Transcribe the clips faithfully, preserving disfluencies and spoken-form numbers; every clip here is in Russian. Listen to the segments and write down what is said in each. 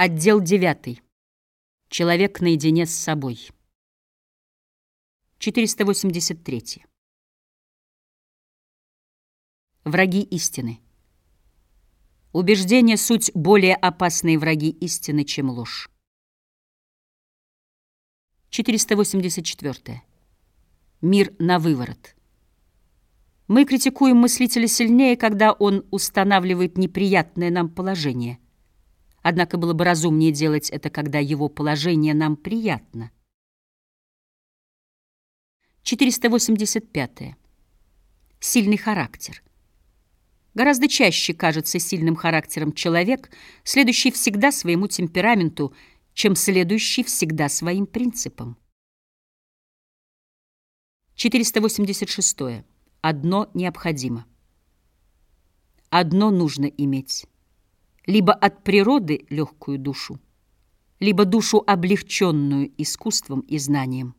Отдел девятый. Человек наедине с собой. четыреста восемьдесят три. Враги истины. Убеждения — суть более опасные враги истины, чем ложь. четыреста восемьдесят четыре. Мир на выворот. Мы критикуем мыслителя сильнее, когда он устанавливает неприятное нам положение. Однако было бы разумнее делать это, когда его положение нам приятно. четыреста восемьдесят пять. Сильный характер. Гораздо чаще кажется сильным характером человек, следующий всегда своему темпераменту, чем следующий всегда своим принципам. четыреста восемьдесят шесть. Одно необходимо. Одно нужно иметь. Либо от природы легкую душу, либо душу, облегченную искусством и знанием.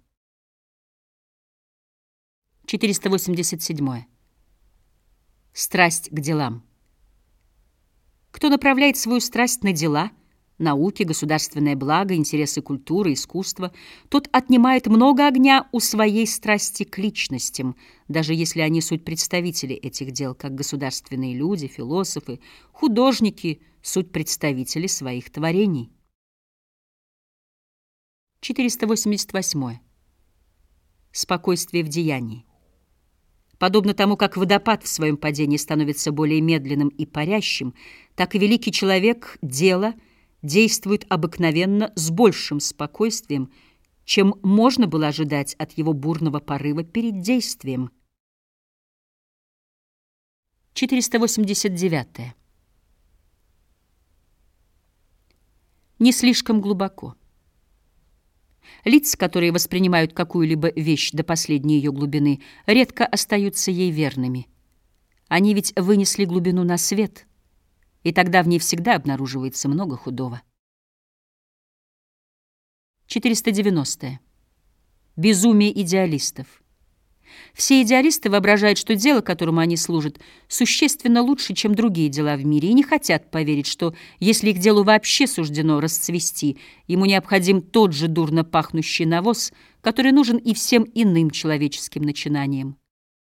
четыреста восемьдесят семь. Страсть к делам. Кто направляет свою страсть на дела, науки, государственное благо, интересы культуры, искусства, тот отнимает много огня у своей страсти к личностям, даже если они суть представители этих дел, как государственные люди, философы, художники, суть представители своих творений. четыреста восемьдесят восемь. Спокойствие в деянии. Подобно тому, как водопад в своем падении становится более медленным и парящим, так и великий человек дела действует обыкновенно с большим спокойствием, чем можно было ожидать от его бурного порыва перед действием. четыреста восемьдесят девять. Не слишком глубоко. Лица, которые воспринимают какую-либо вещь до последней ее глубины, редко остаются ей верными. Они ведь вынесли глубину на свет, и тогда в ней всегда обнаруживается много худого. четыреста девяностое. Безумие идеалистов. Все идеалисты воображают, что дело, которому они служат, существенно лучше, чем другие дела в мире, и не хотят поверить, что, если их делу вообще суждено расцвести, ему необходим тот же дурно пахнущий навоз, который нужен и всем иным человеческим начинаниям.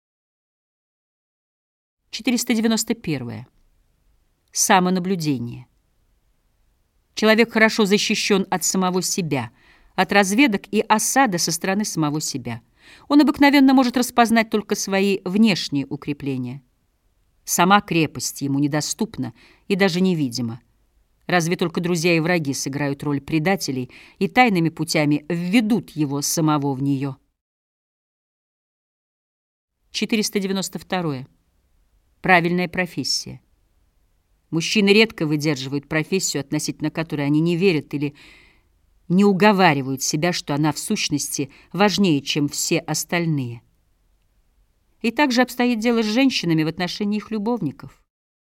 четыреста девяносто первое. Самонаблюдение. Человек хорошо защищен от самого себя, от разведок и осады со стороны самого себя. Он обыкновенно может распознать только свои внешние укрепления. Сама крепость ему недоступна и даже невидима. Разве только друзья и враги сыграют роль предателей и тайными путями введут его самого в нее. четыреста девяносто второе. Правильная профессия. Мужчины редко выдерживают профессию, относительно которой они не верят или не уговаривают себя, что она в сущности важнее, чем все остальные. И также обстоит дело с женщинами в отношении их любовников.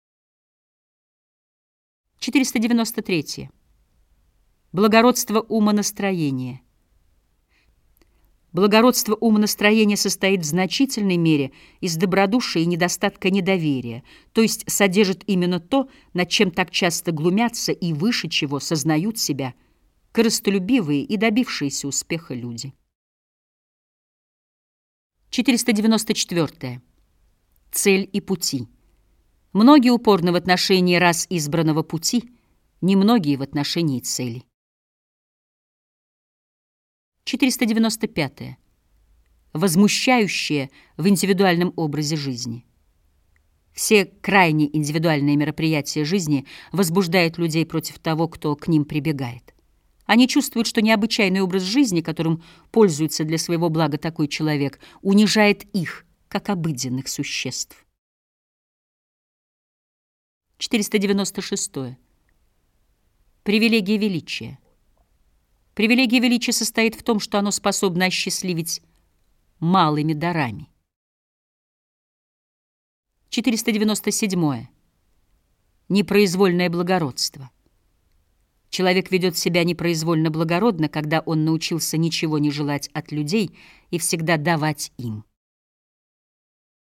четыреста девяносто третье. Благородство умонастроения. Благородство умонастроения состоит в значительной мере из добродушия и недостатка недоверия, то есть содержит именно то, над чем так часто глумятся и выше чего сознают себя корыстолюбивые и добившиеся успеха люди. четыреста девяносто четвёртое. Цель и пути. Многие упорны в отношении раз избранного пути, немногие в отношении цели. четыреста девяносто пятое. Возмущающее в индивидуальном образе жизни. Все крайне индивидуальные мероприятия жизни возбуждают людей против того, кто к ним прибегает. Они чувствуют, что необычайный образ жизни, которым пользуется для своего блага такой человек, унижает их, как обыденных существ. четыреста девяносто шестое. Привилегия величия. Привилегия величия состоит в том, что оно способно осчастливить малыми дарами. четыреста девяносто седьмое. Непроизвольное благородство. Человек ведет себя непроизвольно благородно, когда он научился ничего не желать от людей и всегда давать им.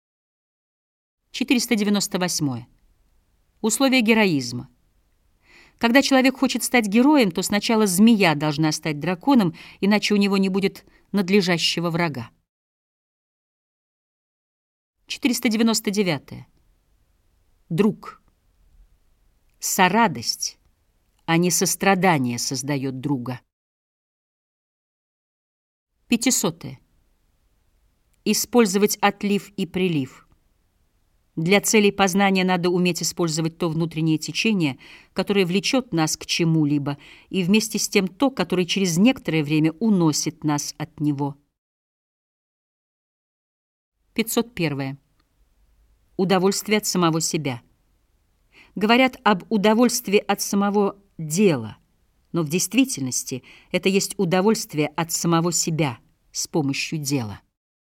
четыреста девяносто восьмое. Условия героизма. Когда человек хочет стать героем, то сначала змея должна стать драконом, иначе у него не будет надлежащего врага. четыреста девяносто девятое. Друг. Сорадость, а не сострадание создает друга. пятисотое. Использовать отлив и прилив. Для целей познания надо уметь использовать то внутреннее течение, которое влечет нас к чему-либо, и вместе с тем то, которое через некоторое время уносит нас от него. пятьсот первое. Удовольствие от самого себя. Говорят об удовольствии от самого дела, но в действительности это есть удовольствие от самого себя с помощью дела.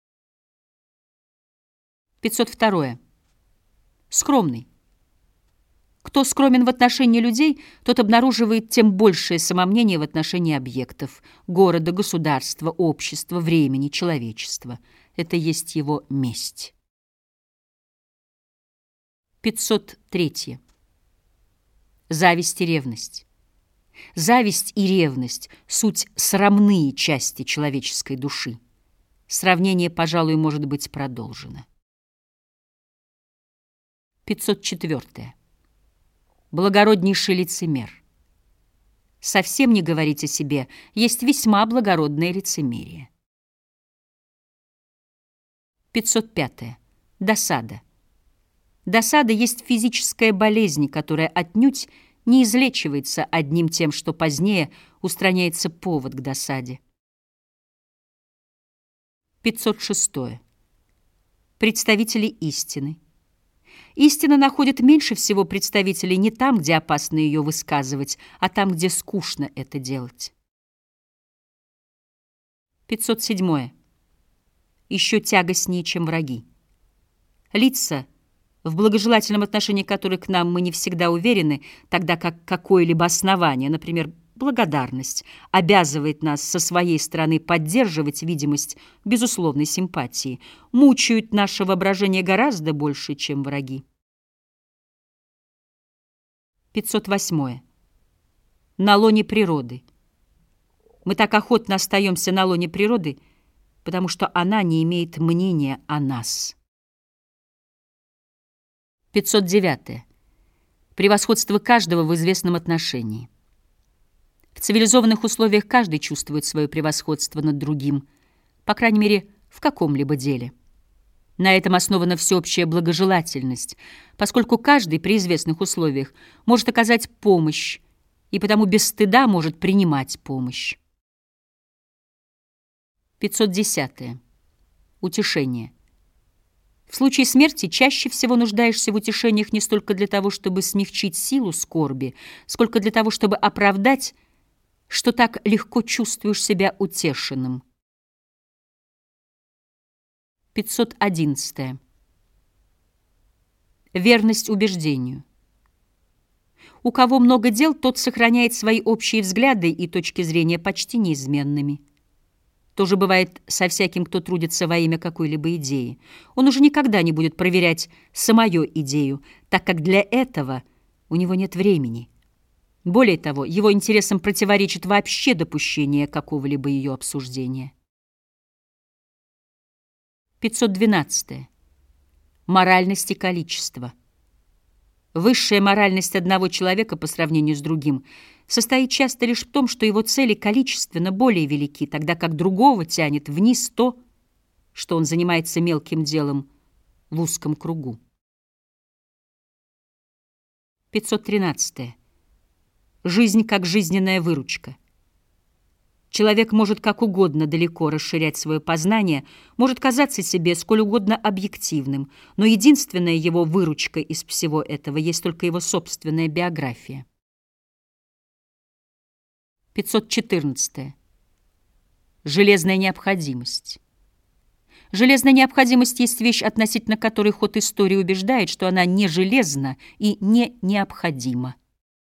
пятьсот второе. Скромный. Кто скромен в отношении людей, тот обнаруживает тем большее самомнение в отношении объектов, города, государства, общества, времени, человечества. Это есть его месть. пятьсот третье. Зависть и ревность. Зависть и ревность — суть срамные части человеческой души. Сравнение, пожалуй, может быть продолжено. пятьсот четвёртое. Благороднейший лицемер. Совсем не говорить о себе, есть весьма благородное лицемерие. пятьсот пятое. Досада. Досада есть физическая болезнь, которая отнюдь не излечивается одним тем, что позднее устраняется повод к досаде. пятьсот шестое. Представители истины. Истина находит меньше всего представителей не там, где опасно ее высказывать, а там, где скучно это делать. пятьсот седьмое. Еще тягостнее, чем враги. Лица, в благожелательном отношении которых к нам мы не всегда уверены, тогда как какое-либо основание, например, благодарность, обязывает нас со своей стороны поддерживать видимость безусловной симпатии, мучают наше воображение гораздо больше, чем враги. пятьсот восьмое. На лоне природы. Мы так охотно остаемся на лоне природы, потому что она не имеет мнения о нас. пятьсот девятое. Превосходство каждого в известном отношении. В цивилизованных условиях каждый чувствует свое превосходство над другим, по крайней мере, в каком-либо деле. На этом основана всеобщая благожелательность, поскольку каждый при известных условиях может оказать помощь и потому без стыда может принимать помощь. пятьсот десятое. Утешение. В случае смерти чаще всего нуждаешься в утешениях не столько для того, чтобы смягчить силу скорби, сколько для того, чтобы оправдать, что так легко чувствуешь себя утешенным. пятьсот одиннадцатое. Верность убеждению. У кого много дел, тот сохраняет свои общие взгляды и точки зрения почти неизменными. То же бывает со всяким, кто трудится во имя какой-либо идеи. Он уже никогда не будет проверять самую идею, так как для этого у него нет времени. Более того, его интересам противоречит вообще допущение какого-либо ее обсуждения. пятьсот двенадцатое. Моральность и количество. Высшая моральность одного человека по сравнению с другим состоит часто лишь в том, что его цели количественно более велики, тогда как другого тянет вниз то, что он занимается мелким делом в узком кругу. пятьсот тринадцатое. Жизнь как жизненная выручка. Человек может как угодно далеко расширять свое познание, может казаться себе сколь угодно объективным, но единственная его выручка из всего этого есть только его собственная биография. пятьсот четырнадцатое. Железная необходимость. Железная необходимость есть вещь, относительно которой ход истории убеждает, что она не железна и не необходима.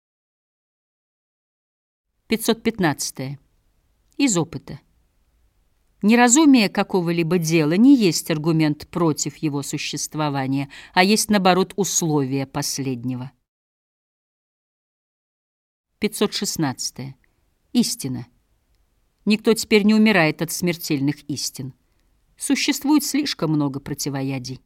пятьсот пятнадцатое. Из опыта. Неразумие какого-либо дела не есть аргумент против его существования, а есть, наоборот, условие последнего. пятьсот шестнадцатое. Истина. Никто теперь не умирает от смертельных истин. Существует слишком много противоядий.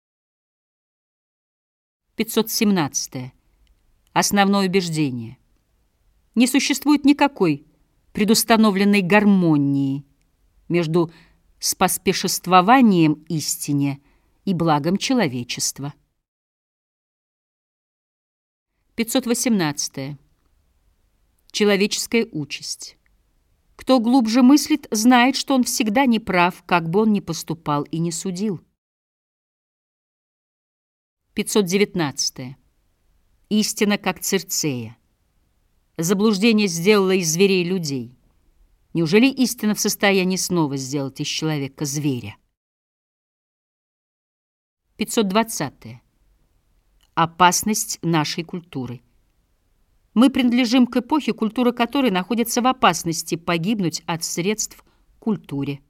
пятьсот семнадцатое. Основное убеждение. Не существует никакой предустановленной гармонии между споспешествованием истине и благом человечества. пятьсот восемнадцатое. Человеческая участь. Кто глубже мыслит, знает, что он всегда не прав, как бы он ни поступал и не судил. пятьсот девятнадцатое. Истина как Цирцея. Заблуждение сделало из зверей людей. Неужели истина в состоянии снова сделать из человека зверя? пятьсот двадцатое. Опасность нашей культуры. Мы принадлежим к эпохе, культура которой находится в опасности погибнуть от средств к культуре.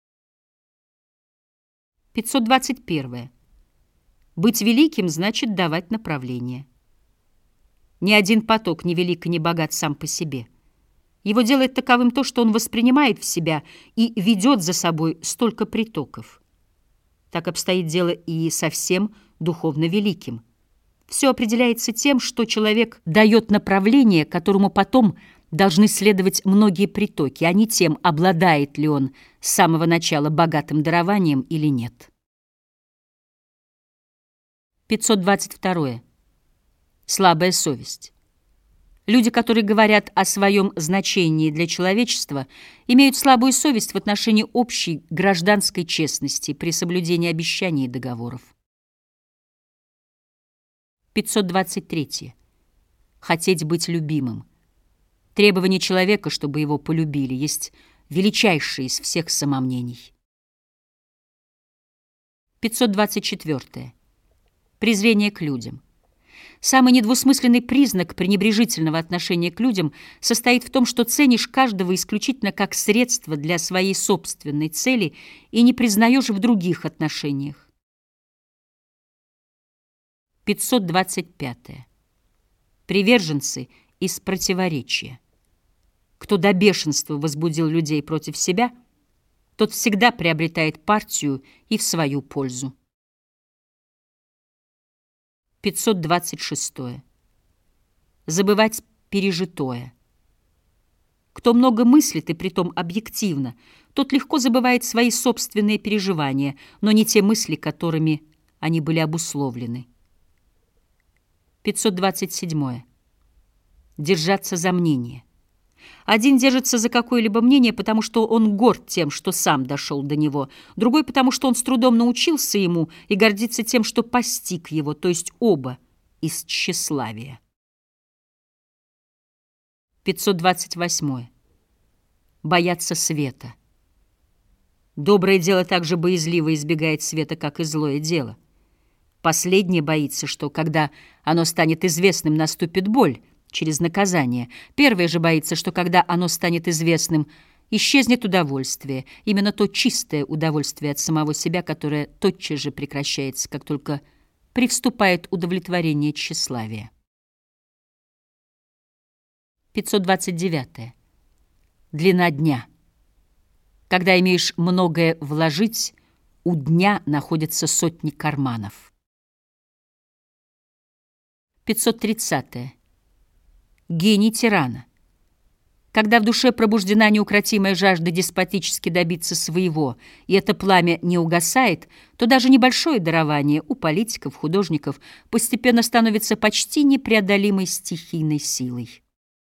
пятьсот двадцать первое. Быть великим значит давать направление. Ни один поток не велик и не богат сам по себе. Его делает таковым то, что он воспринимает в себя и ведет за собой столько притоков. Так обстоит дело и со всем духовно великим. Все определяется тем, что человек дает направление, которому потом должны следовать многие притоки, а не тем, обладает ли он с самого начала богатым дарованием или нет. пятьсот двадцать второе. Слабая совесть. Люди, которые говорят о своем значении для человечества, имеют слабую совесть в отношении общей гражданской честности при соблюдении обещаний и договоров. пятьсот двадцать третье. Хотеть быть любимым. Требование человека, чтобы его полюбили, есть величайшее из всех самомнений. пятьсот двадцать четвёртое. Презрение к людям. Самый недвусмысленный признак пренебрежительного отношения к людям состоит в том, что ценишь каждого исключительно как средство для своей собственной цели и не признаешь в других отношениях. пятьсот двадцать пятое. Приверженцы из противоречия. Кто до бешенства возбудил людей против себя, тот всегда приобретает партию и в свою пользу. пятьсот двадцать шестое. Забывать пережитое. Кто много мыслит и притом объективно, тот легко забывает свои собственные переживания, но не те мысли, которыми они были обусловлены. пятьсот двадцать седьмое. Держаться за мнение. Один держится за какое-либо мнение, потому что он горд тем, что сам дошел до него, другой, потому что он с трудом научился ему и гордится тем, что постиг его, то есть оба из тщеславия. пятьсот двадцать восьмое. Бояться света. Доброе дело так же боязливо избегает света, как и злое дело. Последнее боится, что, когда оно станет известным, наступит боль через наказание. Первое же боится, что, когда оно станет известным, исчезнет удовольствие, именно то чистое удовольствие от самого себя, которое тотчас же прекращается, как только привступает удовлетворение тщеславия. пятьсот двадцать девятое. Длина дня. Когда имеешь многое вложить, у дня находятся сотни карманов. пятьсот тридцатое. Гений тирана. Когда в душе пробуждена неукротимая жажда деспотически добиться своего, и это пламя не угасает, то даже небольшое дарование у политиков, художников постепенно становится почти непреодолимой стихийной силой.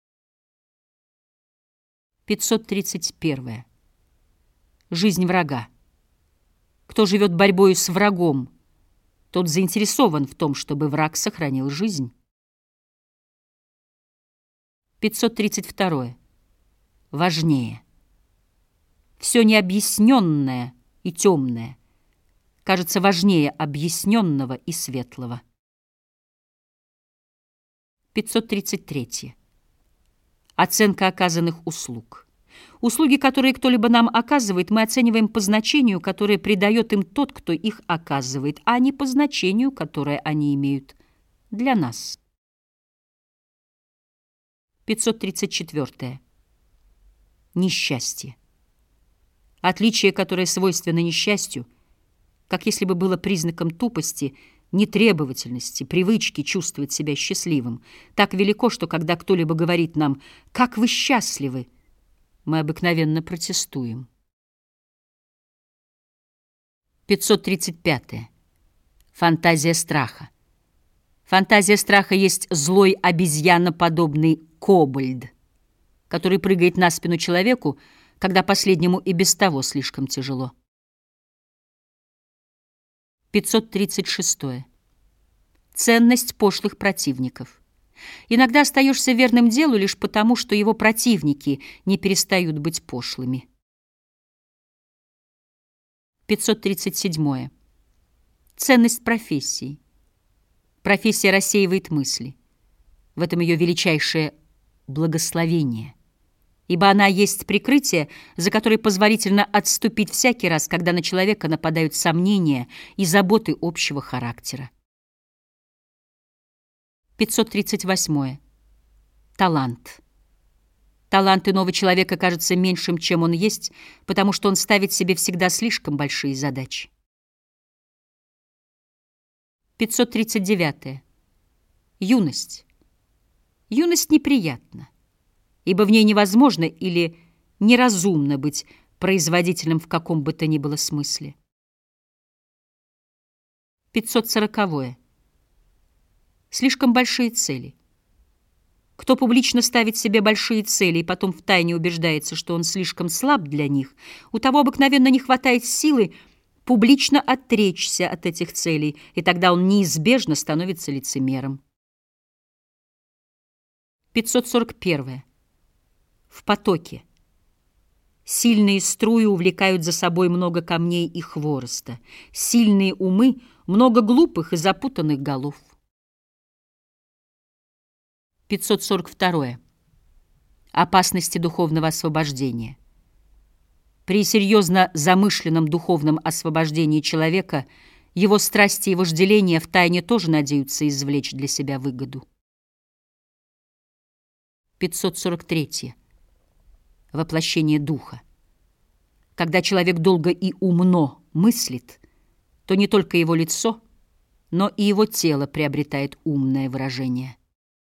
пятьсот тридцать первое. Жизнь врага. Кто живет борьбою с врагом, тот заинтересован в том, чтобы враг сохранил жизнь. пятьсот тридцать второе. Важнее. Все необъясненное и темное кажется важнее объясненного и светлого. пятьсот тридцать третье. Оценка оказанных услуг. Услуги, которые кто-либо нам оказывает, мы оцениваем по значению, которое придает им тот, кто их оказывает, а не по значению, которое они имеют для нас. пятьсот тридцать четыре. Несчастье. Отличие, которое свойственно несчастью, как если бы было признаком тупости, нетребовательности, привычки чувствовать себя счастливым, так велико, что когда кто-либо говорит нам «Как вы счастливы!», мы обыкновенно протестуем. пятьсот тридцать пять. Фантазия страха. Фантазия страха есть злой обезьяноподобный кобальд, который прыгает на спину человеку, когда последнему и без того слишком тяжело. пятьсот тридцать шесть. Ценность пошлых противников. Иногда остаешься верным делу лишь потому, что его противники не перестают быть пошлыми. пятьсот тридцать семь. Ценность профессии. Профессия рассеивает мысли. В этом ее величайшее благословение, ибо она есть прикрытие, за которое позволительно отступить всякий раз, когда на человека нападают сомнения и заботы общего характера. пятьсот тридцать восьмое. Талант. Талант иного человека кажется меньшим, чем он есть, потому что он ставит себе всегда слишком большие задачи. пятьсот тридцать девять. Юность. Юность неприятна, ибо в ней невозможно или неразумно быть производительным в каком бы то ни было смысле. пятьсот сорок. Слишком большие цели. Кто публично ставит себе большие цели и потом втайне убеждается, что он слишком слаб для них, у того обыкновенно не хватает силы публично отречься от этих целей, и тогда он неизбежно становится лицемером. пятьсот сорок один. В потоке. Сильные струи увлекают за собой много камней и хвороста. Сильные умы — много глупых и запутанных голов. пятьсот сорок два. Опасности духовного освобождения. При серьезно замышленном духовном освобождении человека его страсти и вожделения втайне тоже надеются извлечь для себя выгоду. пятьсот сорок три. Воплощение духа. Когда человек долго и умно мыслит, то не только его лицо, но и его тело приобретает умное выражение.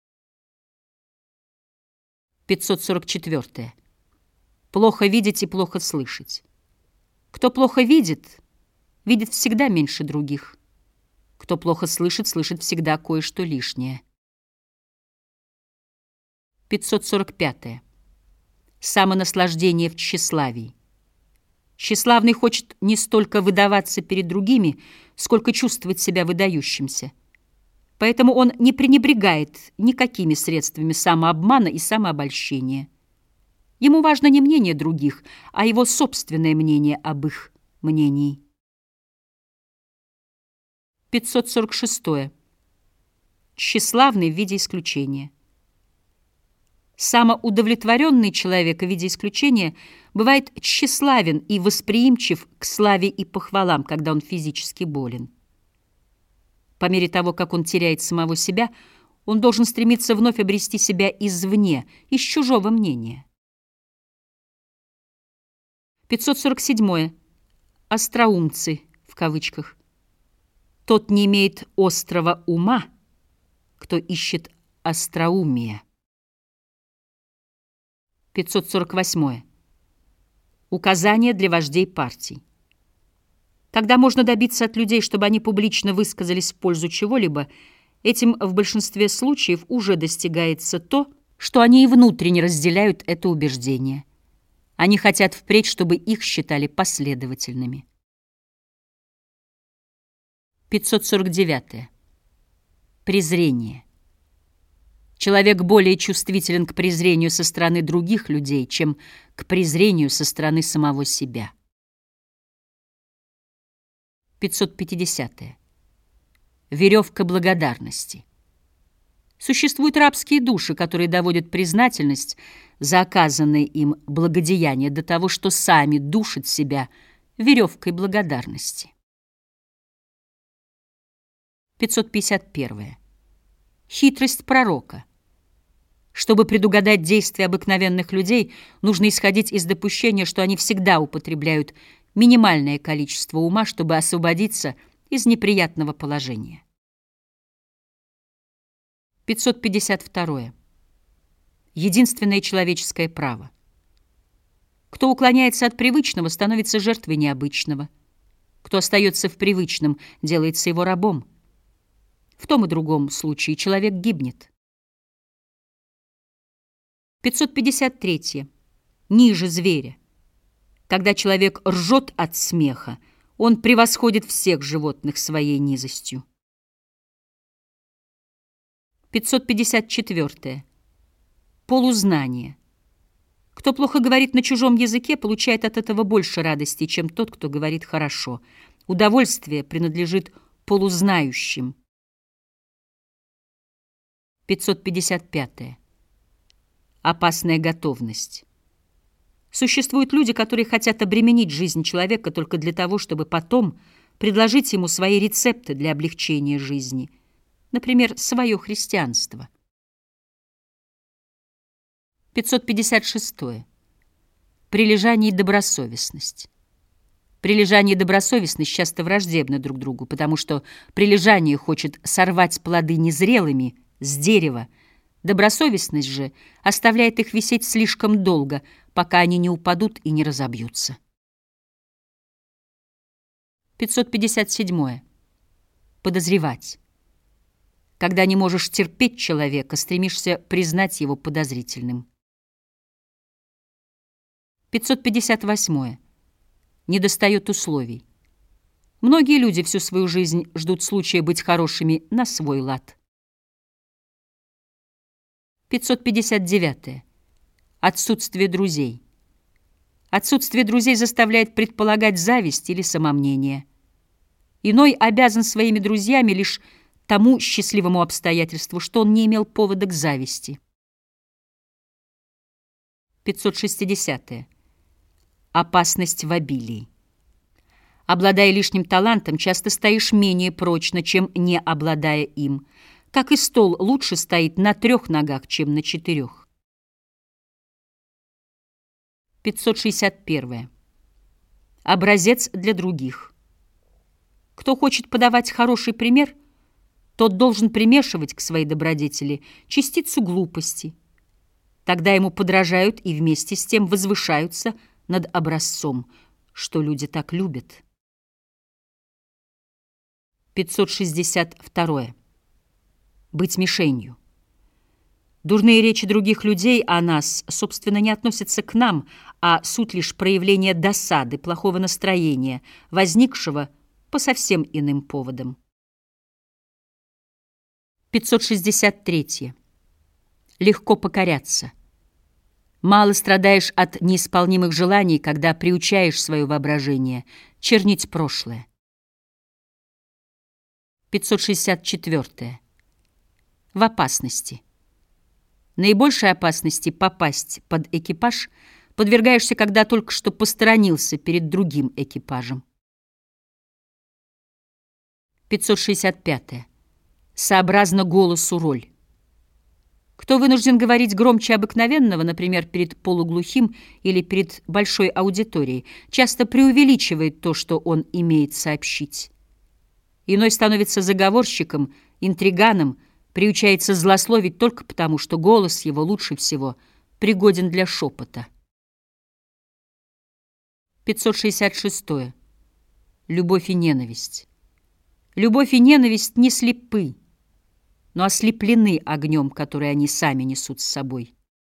пятьсот сорок четыре. Плохо видеть и плохо слышать. Кто плохо видит, видит всегда меньше других. Кто плохо слышит, слышит всегда кое-что лишнее. пятьсот сорок пять. Самонаслаждение в тщеславии. Тщеславный хочет не столько выдаваться перед другими, сколько чувствовать себя выдающимся. Поэтому он не пренебрегает никакими средствами самообмана и самообольщения. Ему важно не мнение других, а его собственное мнение об их мнении. пятьсот сорок шесть. Тщеславный в виде исключения. Самоудовлетворенный человек в виде исключения бывает тщеславен и восприимчив к славе и похвалам, когда он физически болен. По мере того, как он теряет самого себя, он должен стремиться вновь обрести себя извне, из чужого мнения. пятьсот сорок семь. Остроумцы, в кавычках. Тот не имеет острого ума, кто ищет остроумия. пятьсот сорок восьмое. Указания для вождей партий. Когда можно добиться от людей, чтобы они публично высказались в пользу чего-либо, этим в большинстве случаев уже достигается то, что они и внутренне разделяют это убеждение. Они хотят впредь, чтобы их считали последовательными. пятьсот сорок девять. Презрение. Человек более чувствителен к презрению со стороны других людей, чем к презрению со стороны самого себя. пятьсот пятьдесят. Веревка благодарности. Существуют рабские души, которые доводят признательность за оказанные им благодеяния до того, что сами душат себя веревкой благодарности. пятьсот пятьдесят один. Хитрость пророка. Чтобы предугадать действия обыкновенных людей, нужно исходить из допущения, что они всегда употребляют минимальное количество ума, чтобы освободиться из неприятного положения. пятьсот пятьдесят второе. Единственное человеческое право. Кто уклоняется от привычного, становится жертвой необычного. Кто остается в привычном, делается его рабом. В том и другом случае человек гибнет. пятьсот пятьдесят третье. Ниже зверя. Когда человек ржет от смеха, он превосходит всех животных своей низостью. пятьсот пятьдесят четвёртое. Полузнание. Кто плохо говорит на чужом языке, получает от этого больше радости, чем тот, кто говорит хорошо. Удовольствие принадлежит полузнающим. пятьсот пятьдесят пятое. Опасная готовность. Существуют люди, которые хотят обременить жизнь человека только для того, чтобы потом предложить ему свои рецепты для облегчения жизни, например, свое христианство. пятьсот пятьдесят шестое. Прилежание и добросовестность. Прилежание и добросовестность часто враждебны друг другу, потому что прилежание хочет сорвать плоды незрелыми с дерева, добросовестность же оставляет их висеть слишком долго, пока они не упадут и не разобьются. пятьсот пятьдесят седьмое. Подозревать. Когда не можешь терпеть человека, стремишься признать его подозрительным. пятьсот пятьдесят восьмое. Недостает условий. Многие люди всю свою жизнь ждут случая быть хорошими на свой лад. пятьсот пятьдесят девятое. Отсутствие друзей. Отсутствие друзей заставляет предполагать зависть или самомнение. Иной обязан своими друзьями лишь тому счастливому обстоятельству, что он не имел повода к зависти. пятьсот шестидесятое. Опасность в обилии. Обладая лишним талантом, часто стоишь менее прочно, чем не обладая им. Как и стол лучше стоит на трех ногах, чем на четырех. пятьсот шестьдесят первое. Образец для других. Кто хочет подавать хороший пример, тот должен примешивать к своей добродетели частицу глупости. Тогда ему подражают и вместе с тем возвышаются над образцом, что люди так любят. пятьсот шестьдесят второе. Быть мишенью. Дурные речи других людей о нас, собственно, не относятся к нам, а суть лишь проявление досады, плохого настроения, возникшего по совсем иным поводам. пятьсот шестьдесят третье. Легко покоряться. Мало страдаешь от неисполнимых желаний, когда приучаешь свое воображение чернить прошлое. пятьсот шестьдесят четвёртое. В опасности. Наибольшей опасности попасть под экипаж подвергаешься, когда только что посторонился перед другим экипажем. пятьсот шестьдесят пятое. Сообразно голосу роль. Кто вынужден говорить громче обыкновенного, например, перед полуглухим или перед большой аудиторией, часто преувеличивает то, что он имеет сообщить. Иной становится заговорщиком, интриганом, приучается злословить только потому, что голос его лучше всего пригоден для шепота. пятьсот шестьдесят шестое. Любовь и ненависть. Любовь и ненависть не слепы, но ослеплены огнем, который они сами несут с собой.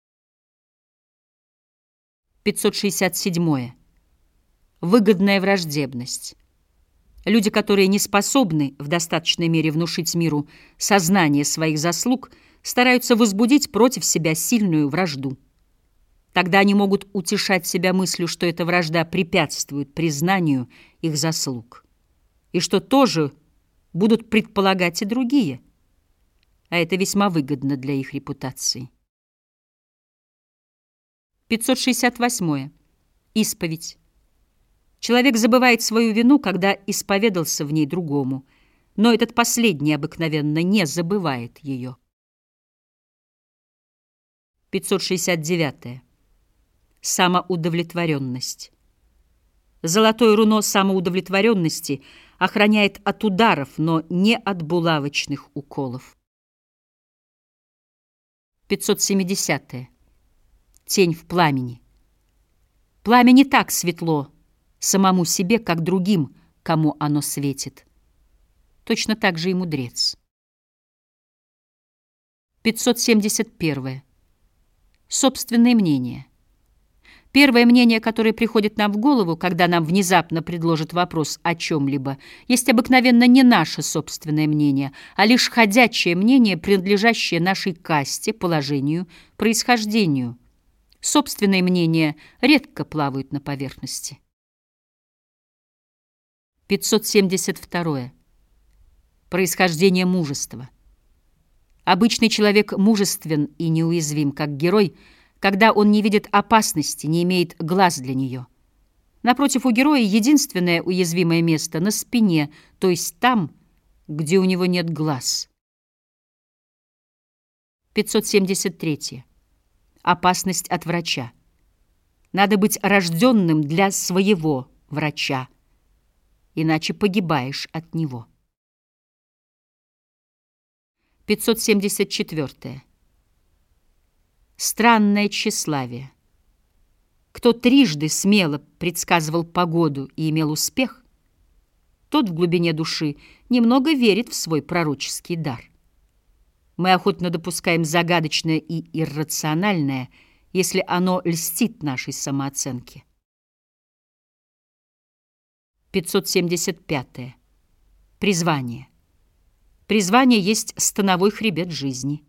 пятьсот шестьдесят седьмое. Выгодная враждебность. Люди, которые не способны в достаточной мере внушить миру сознание своих заслуг, стараются возбудить против себя сильную вражду. Тогда они могут утешать себя мыслью, что эта вражда препятствует признанию их заслуг, и что тоже будут предполагать и другие, а это весьма выгодно для их репутации. пятьсот шестьдесят восьмое. Исповедь. Человек забывает свою вину, когда исповедался в ней другому, но этот последний обыкновенно не забывает ее. пятьсот шестьдесят девятое. Самоудовлетворенность. Золотое руно самоудовлетворенности охраняет от ударов, но не от булавочных уколов. пятьсот семидесятое. Тень в пламени. Пламя не так светло самому себе, как другим, кому оно светит. Точно так же и мудрец. пятьсот семьдесят первое. Собственное мнение. Первое мнение, которое приходит нам в голову, когда нам внезапно предложат вопрос о чем-либо, есть обыкновенно не наше собственное мнение, а лишь ходячее мнение, принадлежащее нашей касте, положению, происхождению. Собственные мнения редко плавают на поверхности. пятьсот семьдесят второе. Происхождение мужества. Обычный человек мужествен и неуязвим, как герой, когда он не видит опасности, не имеет глаз для нее. Напротив, у героя единственное уязвимое место на спине, то есть там, где у него нет глаз. пятьсот семьдесят третье. Опасность от врача. Надо быть рожденным для своего врача, иначе погибаешь от него. пятьсот семьдесят четвертое. Странное тщеславие. Кто трижды смело предсказывал погоду и имел успех, тот в глубине души немного верит в свой пророческий дар. Мы охотно допускаем загадочное и иррациональное, если оно льстит нашей самооценке. пятьсот семьдесят пятое. Призвание. Призвание есть становой хребет жизни.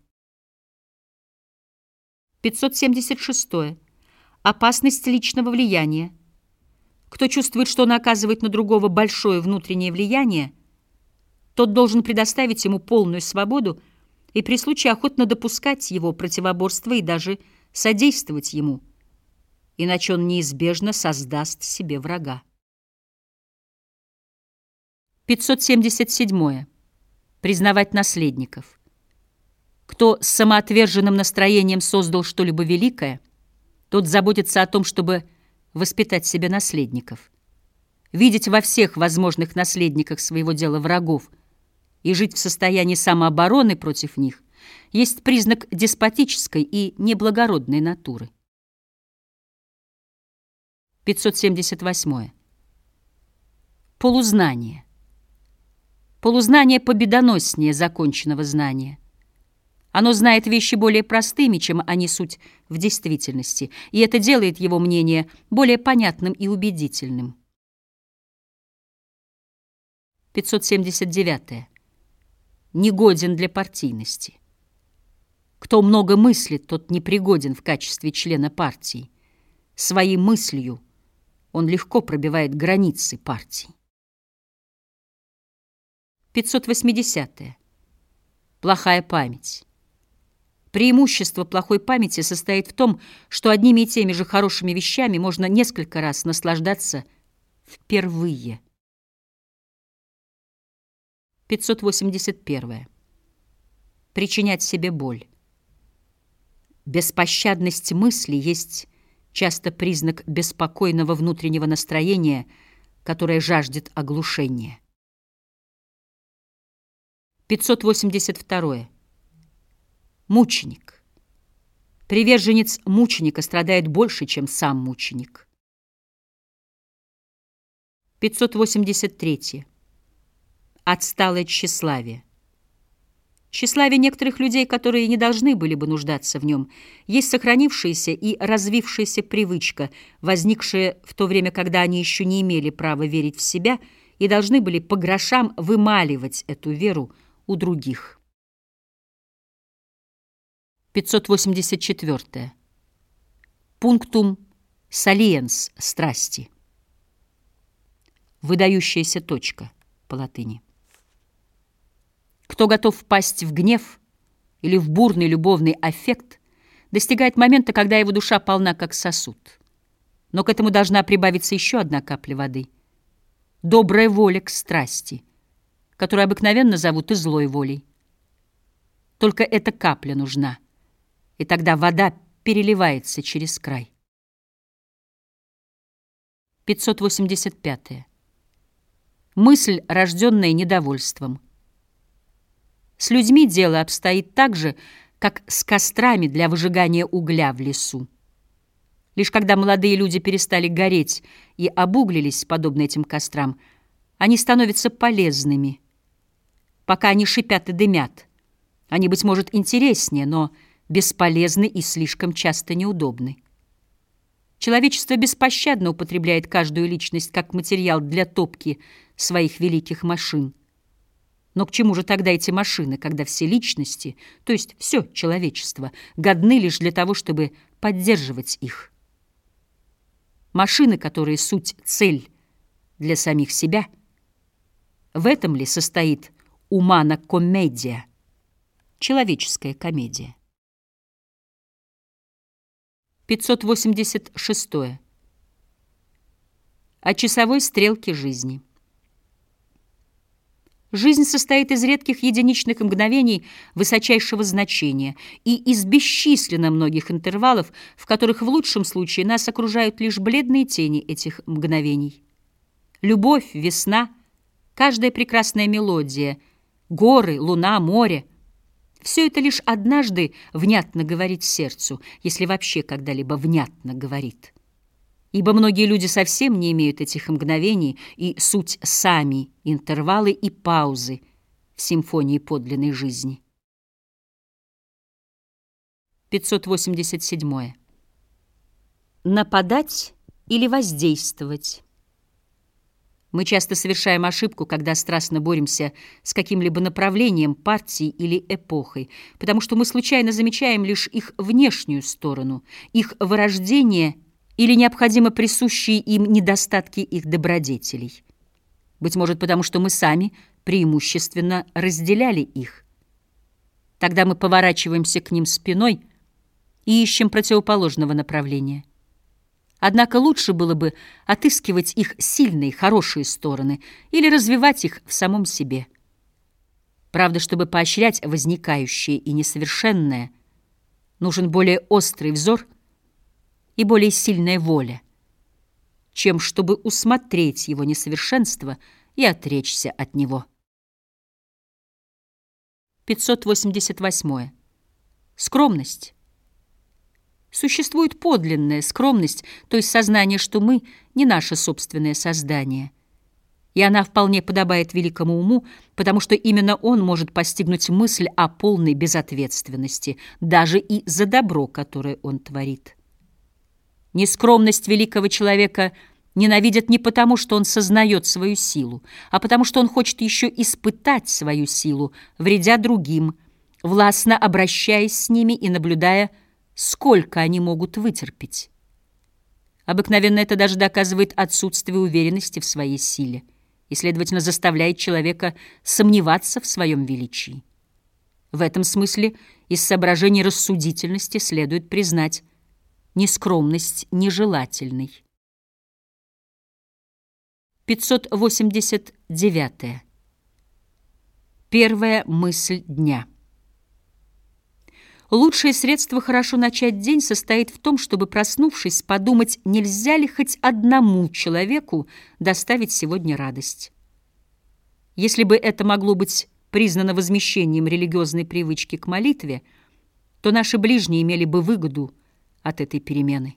пятьсот семьдесят шестое. Опасность личного влияния. Кто чувствует, что он оказывает на другого большое внутреннее влияние, тот должен предоставить ему полную свободу и при случае охотно допускать его противоборство и даже содействовать ему, иначе он неизбежно создаст себе врага. пятьсот семьдесят седьмое. Признавать наследников. Кто с самоотверженным настроением создал что-либо великое, тот заботится о том, чтобы воспитать себе наследников. Видеть во всех возможных наследниках своего дела врагов и жить в состоянии самообороны против них есть признак деспотической и неблагородной натуры. пятьсот семьдесят восьмое. Полузнание. Полузнание победоноснее законченного знания. Оно знает вещи более простыми, чем они суть в действительности, и это делает его мнение более понятным и убедительным. пятьсот семьдесят девятое. Негоден для партийности. Кто много мыслит, тот непригоден в качестве члена партии. Своей мыслью он легко пробивает границы партии. пятьсот восьмидесятое. Плохая память. Преимущество плохой памяти состоит в том, что одними и теми же хорошими вещами можно несколько раз наслаждаться впервые. пятьсот восемьдесят первое. Причинять себе боль. Беспощадность мысли есть часто признак беспокойного внутреннего настроения, которое жаждет оглушения. пятьсот восемьдесят второе. Мученик. Приверженец мученика страдает больше, чем сам мученик. пятьсот восемьдесят третье. Отсталое тщеславие. Тщеславие некоторых людей, которые не должны были бы нуждаться в нем, есть сохранившаяся и развившаяся привычка, возникшая в то время, когда они еще не имели права верить в себя и должны были по грошам вымаливать эту веру у других. пятьсот восемьдесят четвертое. Пунктум салиенс страсти. Выдающаяся точка по латыни. Кто готов впасть в гнев или в бурный любовный аффект, достигает момента, когда его душа полна, как сосуд. Но к этому должна прибавиться еще одна капля воды. Добрая воля к страсти, которую обыкновенно зовут и злой волей. Только эта капля нужна, и тогда вода переливается через край. пятьсот восемьдесят пятое. Мысль, рожденная недовольством. С людьми дело обстоит так же, как с кострами для выжигания угля в лесу. Лишь когда молодые люди перестали гореть и обуглились, подобно этим кострам, они становятся полезными. Пока они шипят и дымят, они, быть может, интереснее, но бесполезны и слишком часто неудобны. Человечество беспощадно употребляет каждую личность как материал для топки своих великих машин. Но к чему же тогда эти машины, когда все личности, то есть все человечество, годны лишь для того, чтобы поддерживать их? Машины, которые суть цель для самих себя, в этом ли состоит умана комедия, человеческая комедия? пятьсот восемьдесят шестое. О часовой стрелке жизни. Жизнь состоит из редких единичных мгновений высочайшего значения и из бесчисленно многих интервалов, в которых в лучшем случае нас окружают лишь бледные тени этих мгновений. Любовь, весна, каждая прекрасная мелодия, горы, луна, море — все это лишь однажды внятно говорит сердцу, если вообще когда-либо внятно говорит. Ибо многие люди совсем не имеют этих мгновений, и суть сами интервалы и паузы в симфонии подлинной жизни. пятьсот восемьдесят седьмое. Нападать или воздействовать? Мы часто совершаем ошибку, когда страстно боремся с каким-либо направлением, партией или эпохой, потому что мы случайно замечаем лишь их внешнюю сторону, их вырождение или необходимо присущие им недостатки их добродетелей. Быть может, потому что мы сами преимущественно разделяли их. Тогда мы поворачиваемся к ним спиной и ищем противоположного направления. Однако лучше было бы отыскивать их сильные, хорошие стороны или развивать их в самом себе. Правда, чтобы поощрять возникающее и несовершенное, нужен более острый взор и более сильная воля, чем чтобы усмотреть его несовершенство и отречься от него. пятьсот восемьдесят восьмое. Скромность. Существует подлинная скромность, то есть сознание, что мы не наше собственное создание. И она вполне подобает великому уму, потому что именно он может постигнуть мысль о полной безответственности, даже и за добро, которое он творит. Нескромность великого человека ненавидят не потому, что он сознает свою силу, а потому что он хочет еще испытать свою силу, вредя другим, властно обращаясь с ними и наблюдая, сколько они могут вытерпеть. Обыкновенно это даже доказывает отсутствие уверенности в своей силе и, следовательно, заставляет человека сомневаться в своем величии. В этом смысле из соображений рассудительности следует признать нескромность нежелательной. пятьсот восемьдесят девятое. Первая мысль дня. Лучшее средство хорошо начать день состоит в том, чтобы, проснувшись, подумать, нельзя ли хоть одному человеку доставить сегодня радость. Если бы это могло быть признано возмещением религиозной привычки к молитве, то наши ближние имели бы выгоду от этой перемены.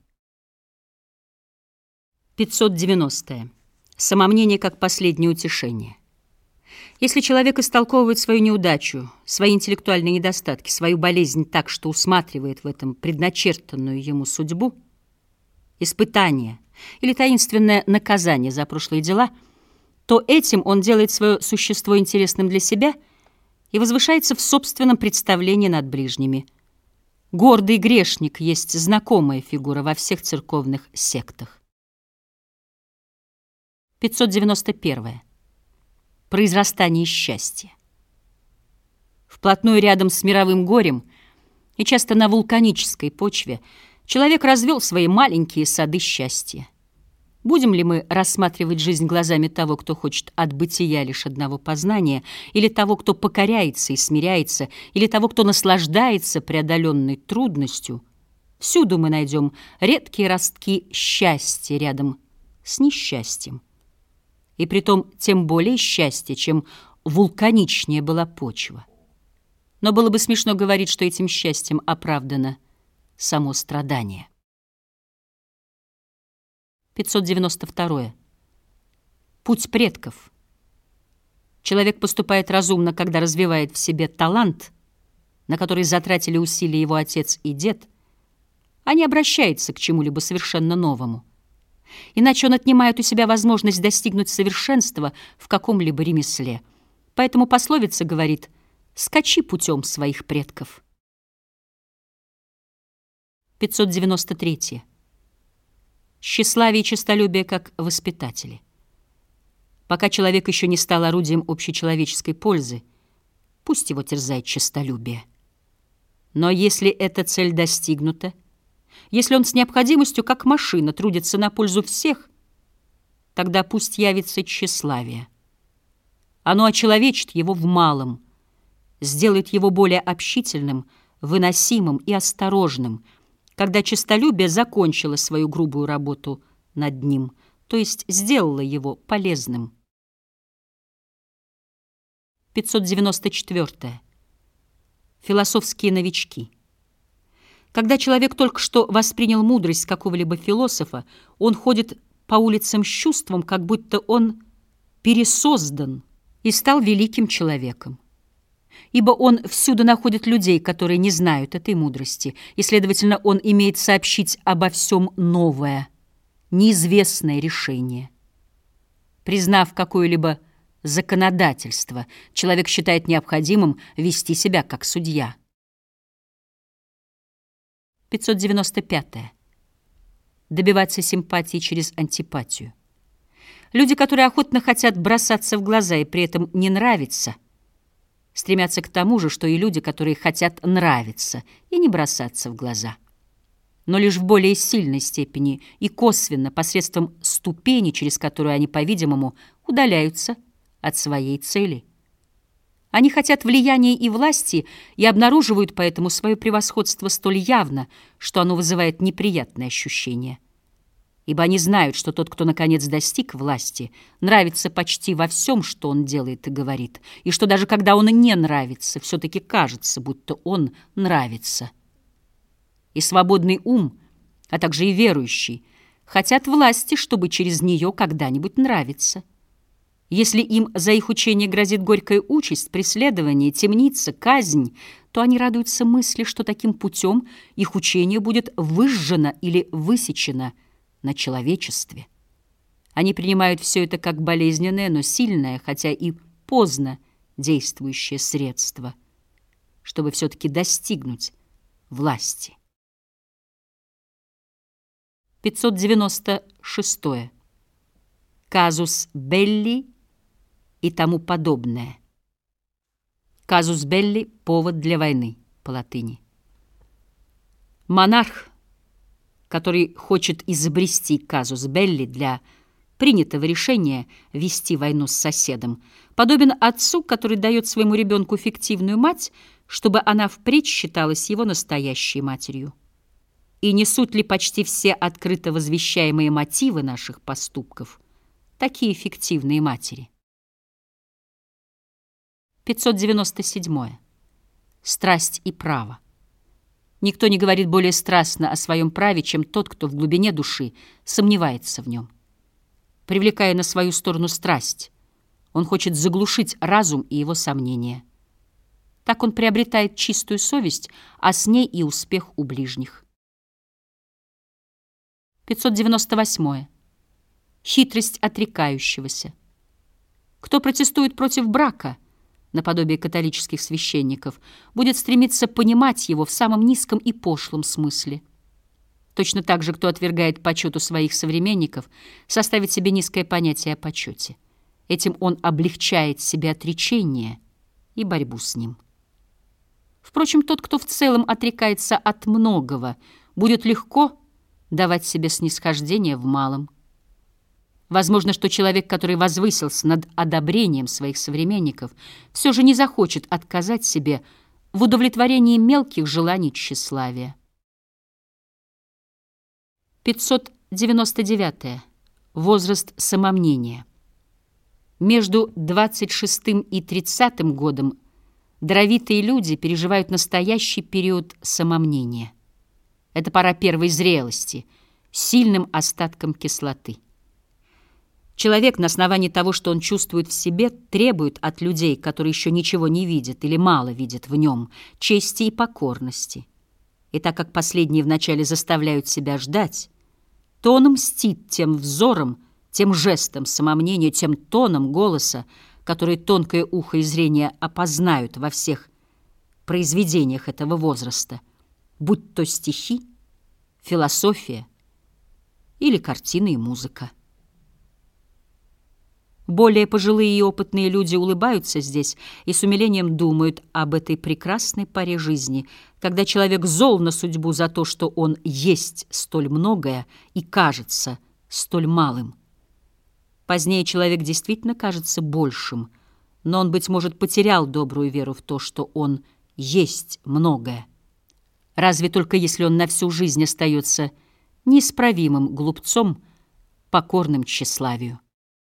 пятьсот девяностое. Самомнение как последнее утешение. Если человек истолковывает свою неудачу, свои интеллектуальные недостатки, свою болезнь так, что усматривает в этом предначертанную ему судьбу, испытание или таинственное наказание за прошлые дела, то этим он делает свое существо интересным для себя и возвышается в собственном представлении над ближними. Гордый грешник есть знакомая фигура во всех церковных сектах. пятьсот девяносто первое. Произрастание счастья. Вплотную рядом с мировым горем и часто на вулканической почве человек развел свои маленькие сады счастья. Будем ли мы рассматривать жизнь глазами того, кто хочет от бытия лишь одного познания, или того, кто покоряется и смиряется, или того, кто наслаждается преодоленной трудностью, Всюду мы найдем редкие ростки счастья рядом с несчастьем. И притом тем более счастье, чем вулканичнее была почва. Но было бы смешно говорить, что этим счастьем оправдано само страдание. пятьсот девяносто второе. Путь предков. Человек поступает разумно, когда развивает в себе талант, на который затратили усилия его отец и дед, а не обращается к чему-либо совершенно новому. Иначе он отнимает у себя возможность достигнуть совершенства в каком-либо ремесле. Поэтому пословица говорит: «Скачи путем своих предков». пятьсот девяносто третье. Тщеславие и честолюбие как воспитатели. Пока человек еще не стал орудием общечеловеческой пользы, пусть его терзает честолюбие. Но если эта цель достигнута, если он с необходимостью, как машина, трудится на пользу всех, тогда пусть явится тщеславие. Оно очеловечит его в малом, сделает его более общительным, выносимым и осторожным, когда честолюбие закончило свою грубую работу над ним, то есть сделало его полезным. пятьсот девяносто четвёртое. Философские новички. Когда человек только что воспринял мудрость какого-либо философа, он ходит по улицам с чувством, как будто он пересоздан и стал великим человеком. Ибо он всюду находит людей, которые не знают этой мудрости, и, следовательно, он имеет сообщить обо всем новое, неизвестное решение. Признав какое-либо законодательство, человек считает необходимым вести себя как судья. пятьсот девяносто пятое. Добиваться симпатии через антипатию. Люди, которые охотно хотят бросаться в глаза и при этом не нравиться, стремятся к тому же, что и люди, которые хотят нравиться и не бросаться в глаза. Но лишь в более сильной степени и косвенно, посредством ступени, через которую они, по-видимому, удаляются от своей цели. Они хотят влияния и власти и обнаруживают поэтому свое превосходство столь явно, что оно вызывает неприятные ощущения. Ибо они знают, что тот, кто наконец достиг власти, нравится почти во всем, что он делает и говорит, и что даже когда он не нравится, все-таки кажется, будто он нравится. И свободный ум, а также и верующий, хотят власти, чтобы через нее когда-нибудь нравиться. Если им за их учение грозит горькая участь, преследование, темница, казнь, то они радуются мысли, что таким путем их учение будет выжжено или высечено на человечестве. Они принимают все это как болезненное, но сильное, хотя и поздно действующее средство, чтобы все-таки достигнуть власти. пятьсот девяносто шестое. Казус белли и тому подобное. Казус белли — повод для войны, по латыни. Монарх, который хочет изобрести казус белли для принятого решения вести войну с соседом, подобен отцу, который дает своему ребенку фиктивную мать, чтобы она впредь считалась его настоящей матерью. И не суть ли почти все открыто возвещаемые мотивы наших поступков такие фиктивные матери? пятьсот девяносто седьмое. Страсть и право. Никто не говорит более страстно о своем праве, чем тот, кто в глубине души сомневается в нем. Привлекая на свою сторону страсть, он хочет заглушить разум и его сомнения. Так он приобретает чистую совесть, а с ней и успех у ближних. пятьсот девяносто восьмое. Хитрость отрекающегося. Кто протестует против брака, наподобие католических священников, будет стремиться понимать его в самом низком и пошлом смысле. Точно так же, кто отвергает почет у своих современников, составит себе низкое понятие о почете. Этим он облегчает себе отречение и борьбу с ним. Впрочем, тот, кто в целом отрекается от многого, будет легко давать себе снисхождение в малом. Возможно, что человек, который возвысился над одобрением своих современников, все же не захочет отказать себе в удовлетворении мелких желаний тщеславия. пятьсот девяносто девятое. Возраст самомнения. Между двадцать шестым и тридцатым годом даровитые люди переживают настоящий период самомнения. Это пора первой зрелости, сильным остатком кислоты. Человек на основании того, что он чувствует в себе, требует от людей, которые еще ничего не видят или мало видят в нем, чести и покорности. И так как последние вначале заставляют себя ждать, то он мстит тем взором, тем жестом самомнения, тем тоном голоса, который тонкое ухо и зрение опознают во всех произведениях этого возраста, будь то стихи, философия или картины и музыка. Более пожилые и опытные люди улыбаются здесь и с умилением думают об этой прекрасной поре жизни, когда человек зол на судьбу за то, что он есть столь многое и кажется столь малым. Позднее человек действительно кажется большим, но он, быть может, потерял добрую веру в то, что он есть многое. Разве только если он на всю жизнь остается неисправимым глупцом, покорным тщеславию.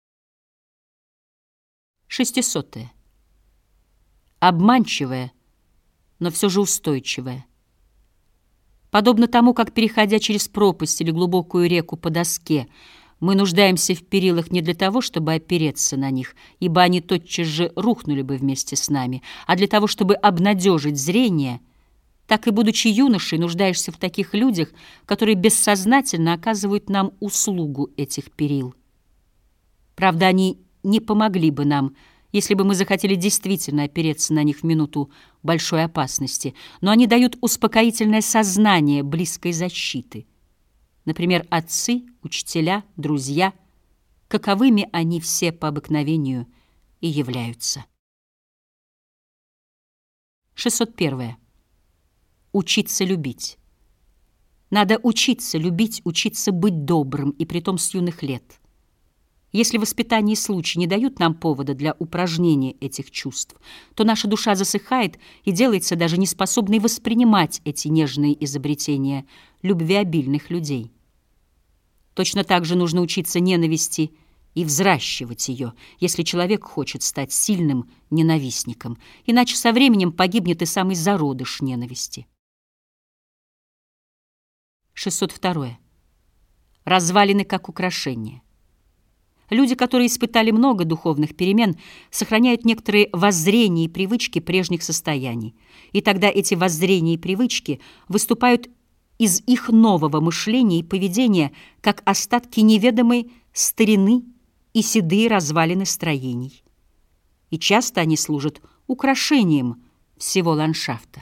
Шестисотое. Обманчивое, но все же устойчивое. Подобно тому, как, переходя через пропасть или глубокую реку по доске, мы нуждаемся в перилах не для того, чтобы опереться на них, ибо они тотчас же рухнули бы вместе с нами, а для того, чтобы обнадежить зрение, так и, будучи юношей, нуждаешься в таких людях, которые бессознательно оказывают нам услугу этих перил. Правда, они не помогли бы нам, если бы мы захотели действительно опереться на них в минуту большой опасности, но они дают успокоительное сознание близкой защиты. Например, отцы, учителя, друзья, каковыми они все по обыкновению и являются. шестьсот первое. Учиться любить. Надо учиться любить, учиться быть добрым, и притом с юных лет. Если воспитание и случай не дают нам повода для упражнения этих чувств, то наша душа засыхает и делается даже неспособной воспринимать эти нежные изобретения любвеобильных людей. Точно так же нужно учиться ненависти и взращивать ее, если человек хочет стать сильным ненавистником, иначе со временем погибнет и самый зародыш ненависти. шестьсот второе. Развалины как украшение. Люди, которые испытали много духовных перемен, сохраняют некоторые воззрения и привычки прежних состояний. И тогда эти воззрения и привычки выступают из их нового мышления и поведения, как остатки неведомой старины и седые развалины строений. И часто они служат украшением всего ландшафта.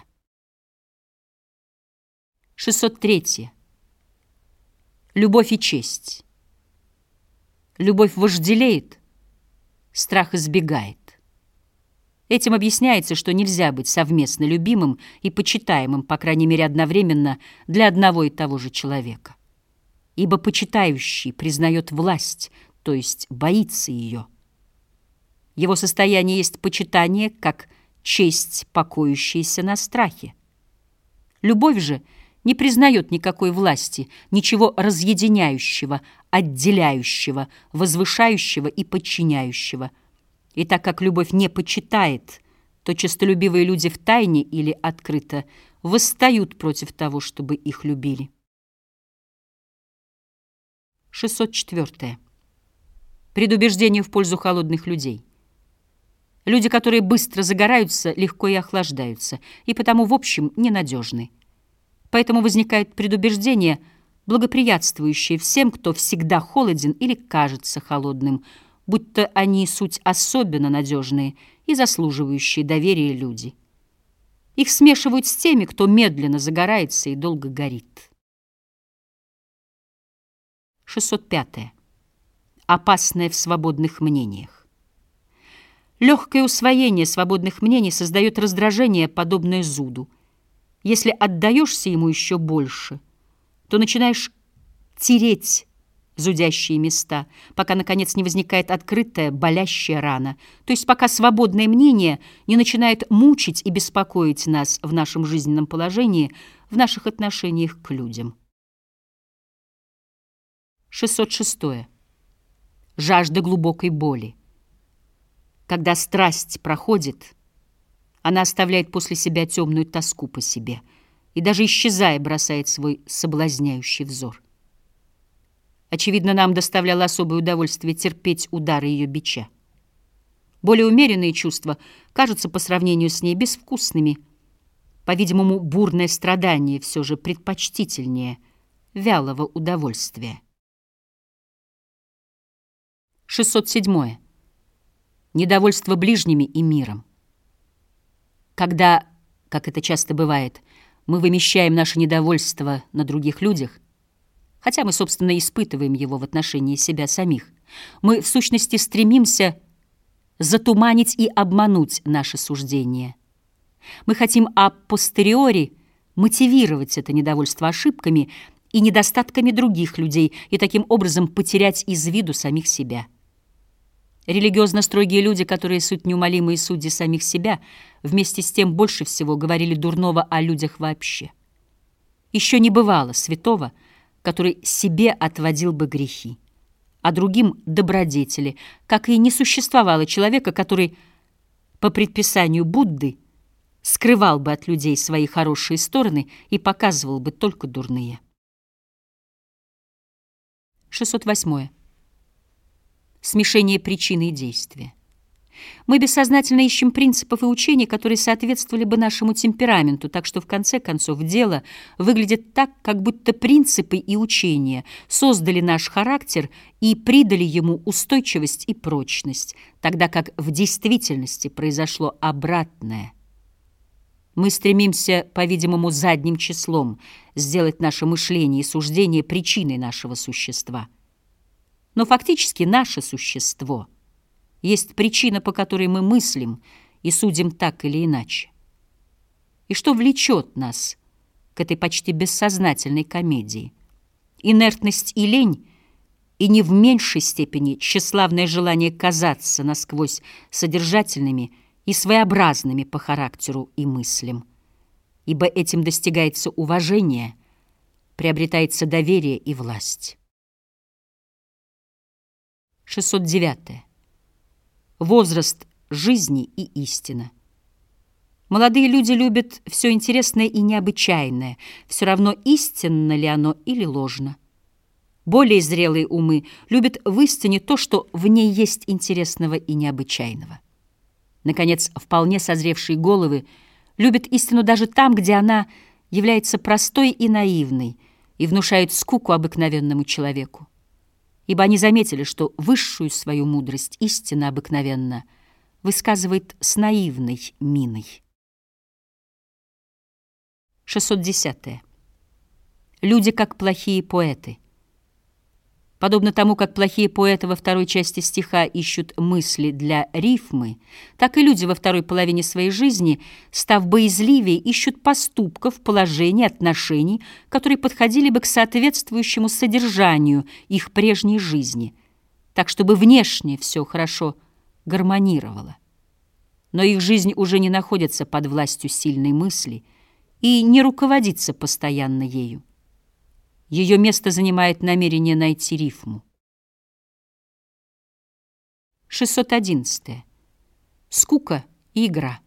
шестьсот третье. Любовь и честь. Любовь вожделеет, страх избегает. Этим объясняется, что нельзя быть совместно любимым и почитаемым, по крайней мере, одновременно для одного и того же человека. Ибо почитающий признает власть, то есть боится ее. Его состояние есть почитание, как честь, покоящаяся на страхе. Любовь же не признает никакой власти, ничего разъединяющего, отделяющего, возвышающего и подчиняющего. И так как любовь не почитает, то честолюбивые люди втайне или открыто восстают против того, чтобы их любили. шестьсот четвёртое. Предубеждение в пользу холодных людей. Люди, которые быстро загораются, легко и охлаждаются, и потому, в общем, ненадежны. Поэтому возникает предубеждение, благоприятствующее всем, кто всегда холоден или кажется холодным, будто они суть особенно надежные и заслуживающие доверия люди. Их смешивают с теми, кто медленно загорается и долго горит. шестьсот пятое. Опасное в свободных мнениях. Легкое усвоение свободных мнений создает раздражение, подобное зуду. Если отдаешься ему еще больше, то начинаешь тереть зудящие места, пока, наконец, не возникает открытая, болящая рана, то есть пока свободное мнение не начинает мучить и беспокоить нас в нашем жизненном положении, в наших отношениях к людям. шестьсот шестое. Жажда глубокой боли. Когда страсть проходит, она оставляет после себя темную тоску по себе и даже исчезая бросает свой соблазняющий взор. Очевидно, нам доставляло особое удовольствие терпеть удары ее бича. Более умеренные чувства кажутся по сравнению с ней безвкусными. По-видимому, бурное страдание все же предпочтительнее вялого удовольствия. шестьсот седьмое. Недовольство ближними и миром. Когда, как это часто бывает, мы вымещаем наше недовольство на других людях, хотя мы, собственно, испытываем его в отношении себя самих, мы, в сущности, стремимся затуманить и обмануть наше суждение. Мы хотим апостериори мотивировать это недовольство ошибками и недостатками других людей и таким образом потерять из виду самих себя. Религиозно строгие люди, которые суть неумолимые судьи самих себя, вместе с тем больше всего говорили дурного о людях вообще. Еще не бывало святого, который себе отводил бы грехи, а другим — добродетели, как и не существовало человека, который, по предписанию Будды, скрывал бы от людей свои хорошие стороны и показывал бы только дурные. шестьсот восьмое. Смешение причины и действия. Мы бессознательно ищем принципов и учений, которые соответствовали бы нашему темпераменту, так что в конце концов дело выглядит так, как будто принципы и учения создали наш характер и придали ему устойчивость и прочность, тогда как в действительности произошло обратное. Мы стремимся, по-видимому, задним числом сделать наше мышление и суждение причиной нашего существа. Но фактически наше существо есть причина, по которой мы мыслим и судим так или иначе. И что влечет нас к этой почти бессознательной комедии? Инертность и лень, и не в меньшей степени тщеславное желание казаться насквозь содержательными и своеобразными по характеру и мыслям, ибо этим достигается уважение, приобретается доверие и власть. шестьсот девятое. Возраст жизни и истина. Молодые люди любят все интересное и необычайное, все равно истинно ли оно или ложно. Более зрелые умы любят в истине то, что в ней есть интересного и необычайного. Наконец, вполне созревшие головы любят истину даже там, где она является простой и наивной и внушает скуку обыкновенному человеку. Ибо они заметили, что высшую свою мудрость истина обыкновенно высказывает с наивной миной. шестьсот десятое. Люди как плохие поэты. Подобно тому, как плохие поэты во второй части стиха ищут мысли для рифмы, так и люди во второй половине своей жизни, став боязливее, ищут поступков, положений, отношений, которые подходили бы к соответствующему содержанию их прежней жизни, так чтобы внешне все хорошо гармонировало. Но их жизнь уже не находится под властью сильной мысли и не руководится постоянно ею. Ее место занимает намерение найти рифму. шестьсот одиннадцатое. Скука и игра.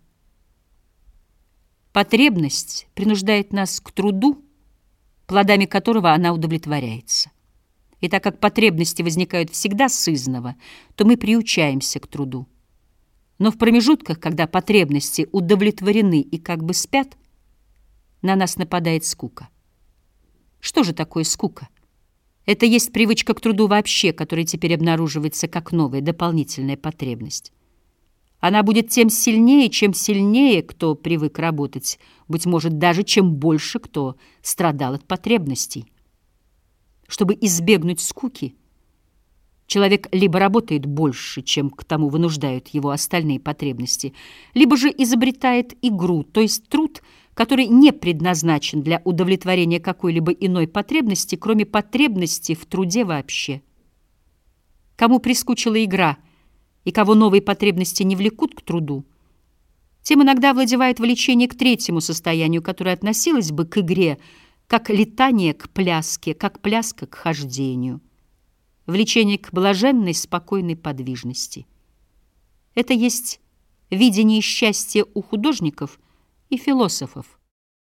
Потребность принуждает нас к труду, плодами которого она удовлетворяется. И так как потребности возникают всегда сызнова, то мы приучаемся к труду. Но в промежутках, когда потребности удовлетворены и как бы спят, на нас нападает скука. Что же такое скука? Это есть привычка к труду вообще, которая теперь обнаруживается как новая, дополнительная потребность. Она будет тем сильнее, чем сильнее кто привык работать, быть может, даже чем больше кто страдал от потребностей. Чтобы избегнуть скуки, человек либо работает больше, чем к тому вынуждают его остальные потребности, либо же изобретает игру, то есть труд, который не предназначен для удовлетворения какой-либо иной потребности, кроме потребности в труде вообще. Кому прискучила игра и кого новые потребности не влекут к труду, тем иногда овладевает влечение к третьему состоянию, которое относилось бы к игре, как летание к пляске, как пляска к хождению. влечение к блаженной, спокойной подвижности. Это есть видение счастья у художников и философов.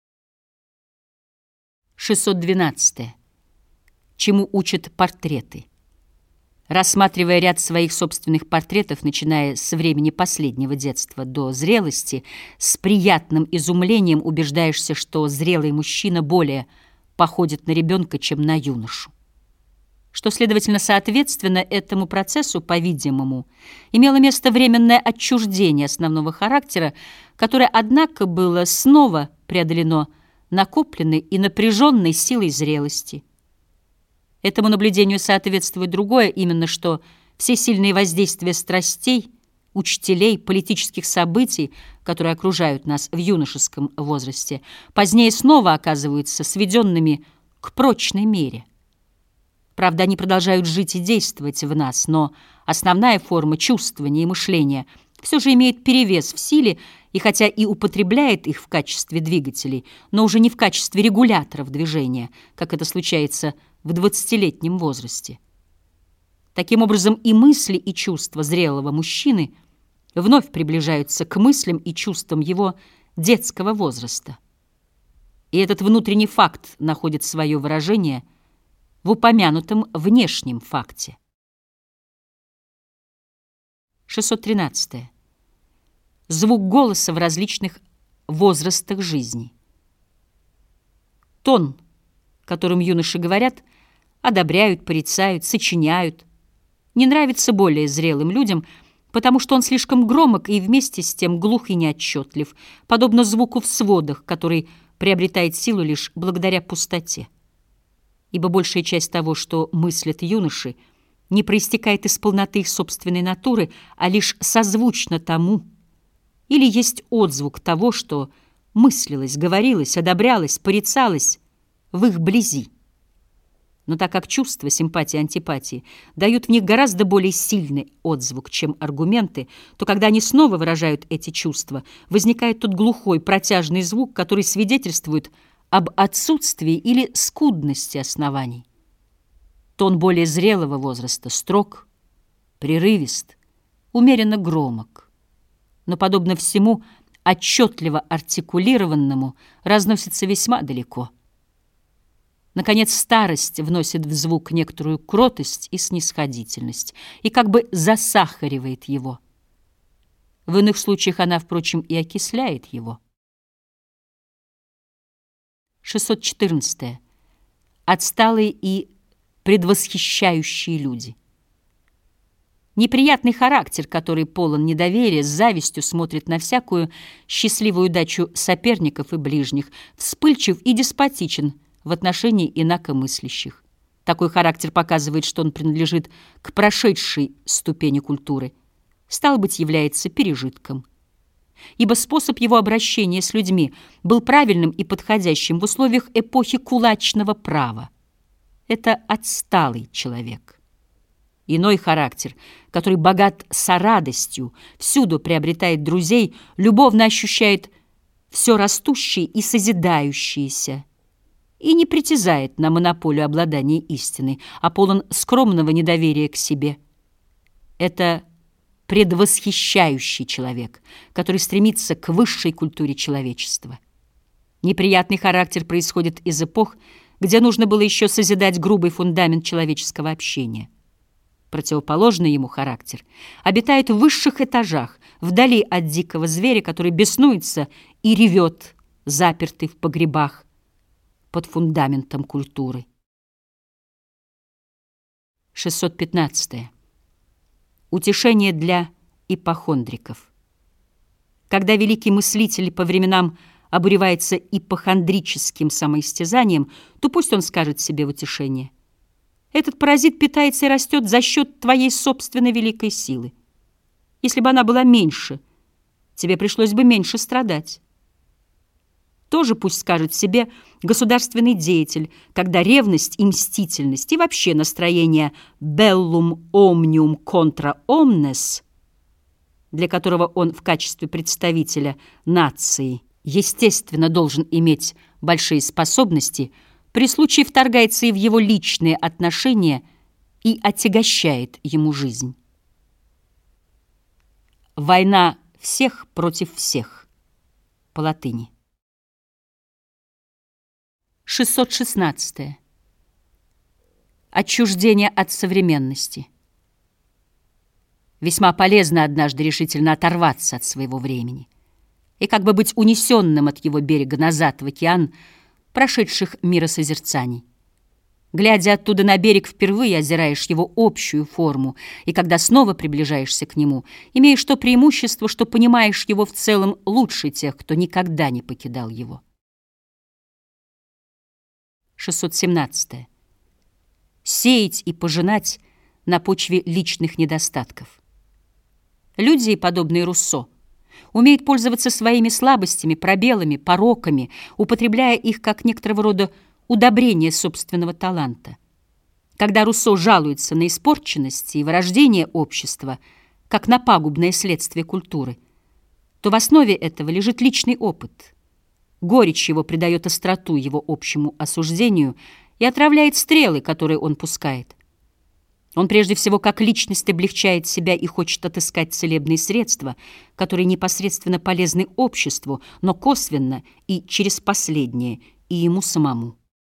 шестьсот двенадцатое. Чему учат портреты? Рассматривая ряд своих собственных портретов, начиная с времени последнего детства до зрелости, с приятным изумлением убеждаешься, что зрелый мужчина более походит на ребенка, чем на юношу. Что, следовательно, соответственно этому процессу, по-видимому, имело место временное отчуждение основного характера, которое, однако, было снова преодолено накопленной и напряженной силой зрелости. Этому наблюдению соответствует другое, именно что все сильные воздействия страстей, учителей, политических событий, которые окружают нас в юношеском возрасте, позднее снова оказываются сведенными к прочной мере. Правда, они продолжают жить и действовать в нас, но основная форма чувствования и мышления все же имеет перевес в силе, и хотя и употребляет их в качестве двигателей, но уже не в качестве регуляторов движения, как это случается в двадцатилетнем возрасте. Таким образом, и мысли, и чувства зрелого мужчины вновь приближаются к мыслям и чувствам его детского возраста. И этот внутренний факт находит свое выражение в упомянутом внешнем факте. шестьсот тринадцатое. Звук голоса в различных возрастах жизни. Тон, которым юноши говорят, одобряют, порицают, сочиняют, не нравится более зрелым людям, потому что он слишком громок и вместе с тем глух и неотчетлив, подобно звуку в сводах, который приобретает силу лишь благодаря пустоте. Ибо большая часть того, что мыслят юноши, не проистекает из полноты их собственной натуры, а лишь созвучно тому, или есть отзвук того, что мыслилось, говорилось, одобрялось, порицалось в их близи. Но так как чувства, симпатии, антипатии дают в них гораздо более сильный отзвук, чем аргументы, то когда они снова выражают эти чувства, возникает тот глухой, протяжный звук, который свидетельствует об отсутствии или скудности оснований. Тон более зрелого возраста строг, прерывист, умеренно громок, но, подобно всему отчетливо артикулированному, разносится весьма далеко. Наконец, старость вносит в звук некоторую кротость и снисходительность и как бы засахаривает его. В иных случаях она, впрочем, и окисляет его. шестьсот четырнадцатое. Отсталые и предвосхищающие люди. Неприятный характер, который полон недоверия, с завистью смотрит на всякую счастливую удачу соперников и ближних, вспыльчив и деспотичен в отношении инакомыслящих. Такой характер показывает, что он принадлежит к прошедшей ступени культуры, стало быть, является пережитком. Ибо способ его обращения с людьми был правильным и подходящим в условиях эпохи кулачного права. Это отсталый человек. Иной характер, который богат сорадостью, всюду приобретает друзей, любовно ощущает все растущее и созидающееся, и не притязает на монополию обладания истиной, а полон скромного недоверия к себе. Это предвосхищающий человек, который стремится к высшей культуре человечества. Неприятный характер происходит из эпох, где нужно было еще созидать грубый фундамент человеческого общения. Противоположный ему характер обитает в высших этажах, вдали от дикого зверя, который беснуется и ревет, запертый в погребах под фундаментом культуры. шестьсот пятнадцатое. Утешение для ипохондриков. Когда великий мыслитель по временам обуревается ипохондрическим самоистязанием, то пусть он скажет себе в утешение: этот паразит питается и растет за счет твоей собственной великой силы. Если бы она была меньше, тебе пришлось бы меньше страдать. Тоже пусть скажет себе государственный деятель, когда ревность и мстительность и вообще настроение «bellum omnium contra omnes», для которого он в качестве представителя нации, естественно, должен иметь большие способности, при случае вторгается и в его личные отношения и отягощает ему жизнь. Война всех против всех. По латыни. шестьсот шестнадцатое. Отчуждение от современности. Весьма полезно однажды решительно оторваться от своего времени и как бы быть унесенным от его берега назад в океан прошедших миросозерцаний. Глядя оттуда на берег, впервые озираешь его общую форму, и когда снова приближаешься к нему, имеешь то преимущество, что понимаешь его в целом лучше тех, кто никогда не покидал его. шестьсот семнадцатое. Сеять и пожинать на почве личных недостатков. Люди, подобные Руссо, умеют пользоваться своими слабостями, пробелами, пороками, употребляя их как некоторого рода удобрение собственного таланта. Когда Руссо жалуется на испорченность и вырождение общества, как на пагубное следствие культуры, то в основе этого лежит личный опыт. Горечь его придает остроту его общему осуждению и отравляет стрелы, которые он пускает. Он прежде всего как личность облегчает себя и хочет отыскать целебные средства, которые непосредственно полезны обществу, но косвенно и через последнее и ему самому.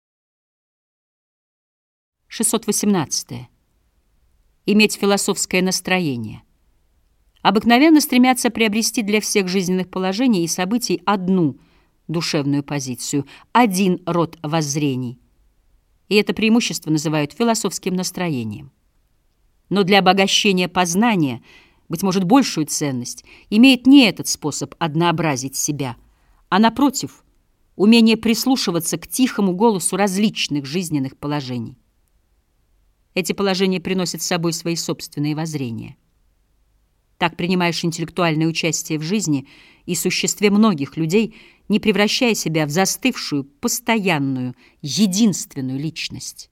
шестьсот восемнадцатое. Иметь философское настроение. Обыкновенно стремятся приобрести для всех жизненных положений и событий одну душевную позицию, один род воззрений. И это преимущество называют философским настроением. Но для обогащения познания, быть может, большую ценность имеет не этот способ однообразить себя, а, напротив, умение прислушиваться к тихому голосу различных жизненных положений. Эти положения приносят с собой свои собственные воззрения. Так принимаешь интеллектуальное участие в жизни и существе многих людей, не превращая себя в застывшую, постоянную, единственную личность.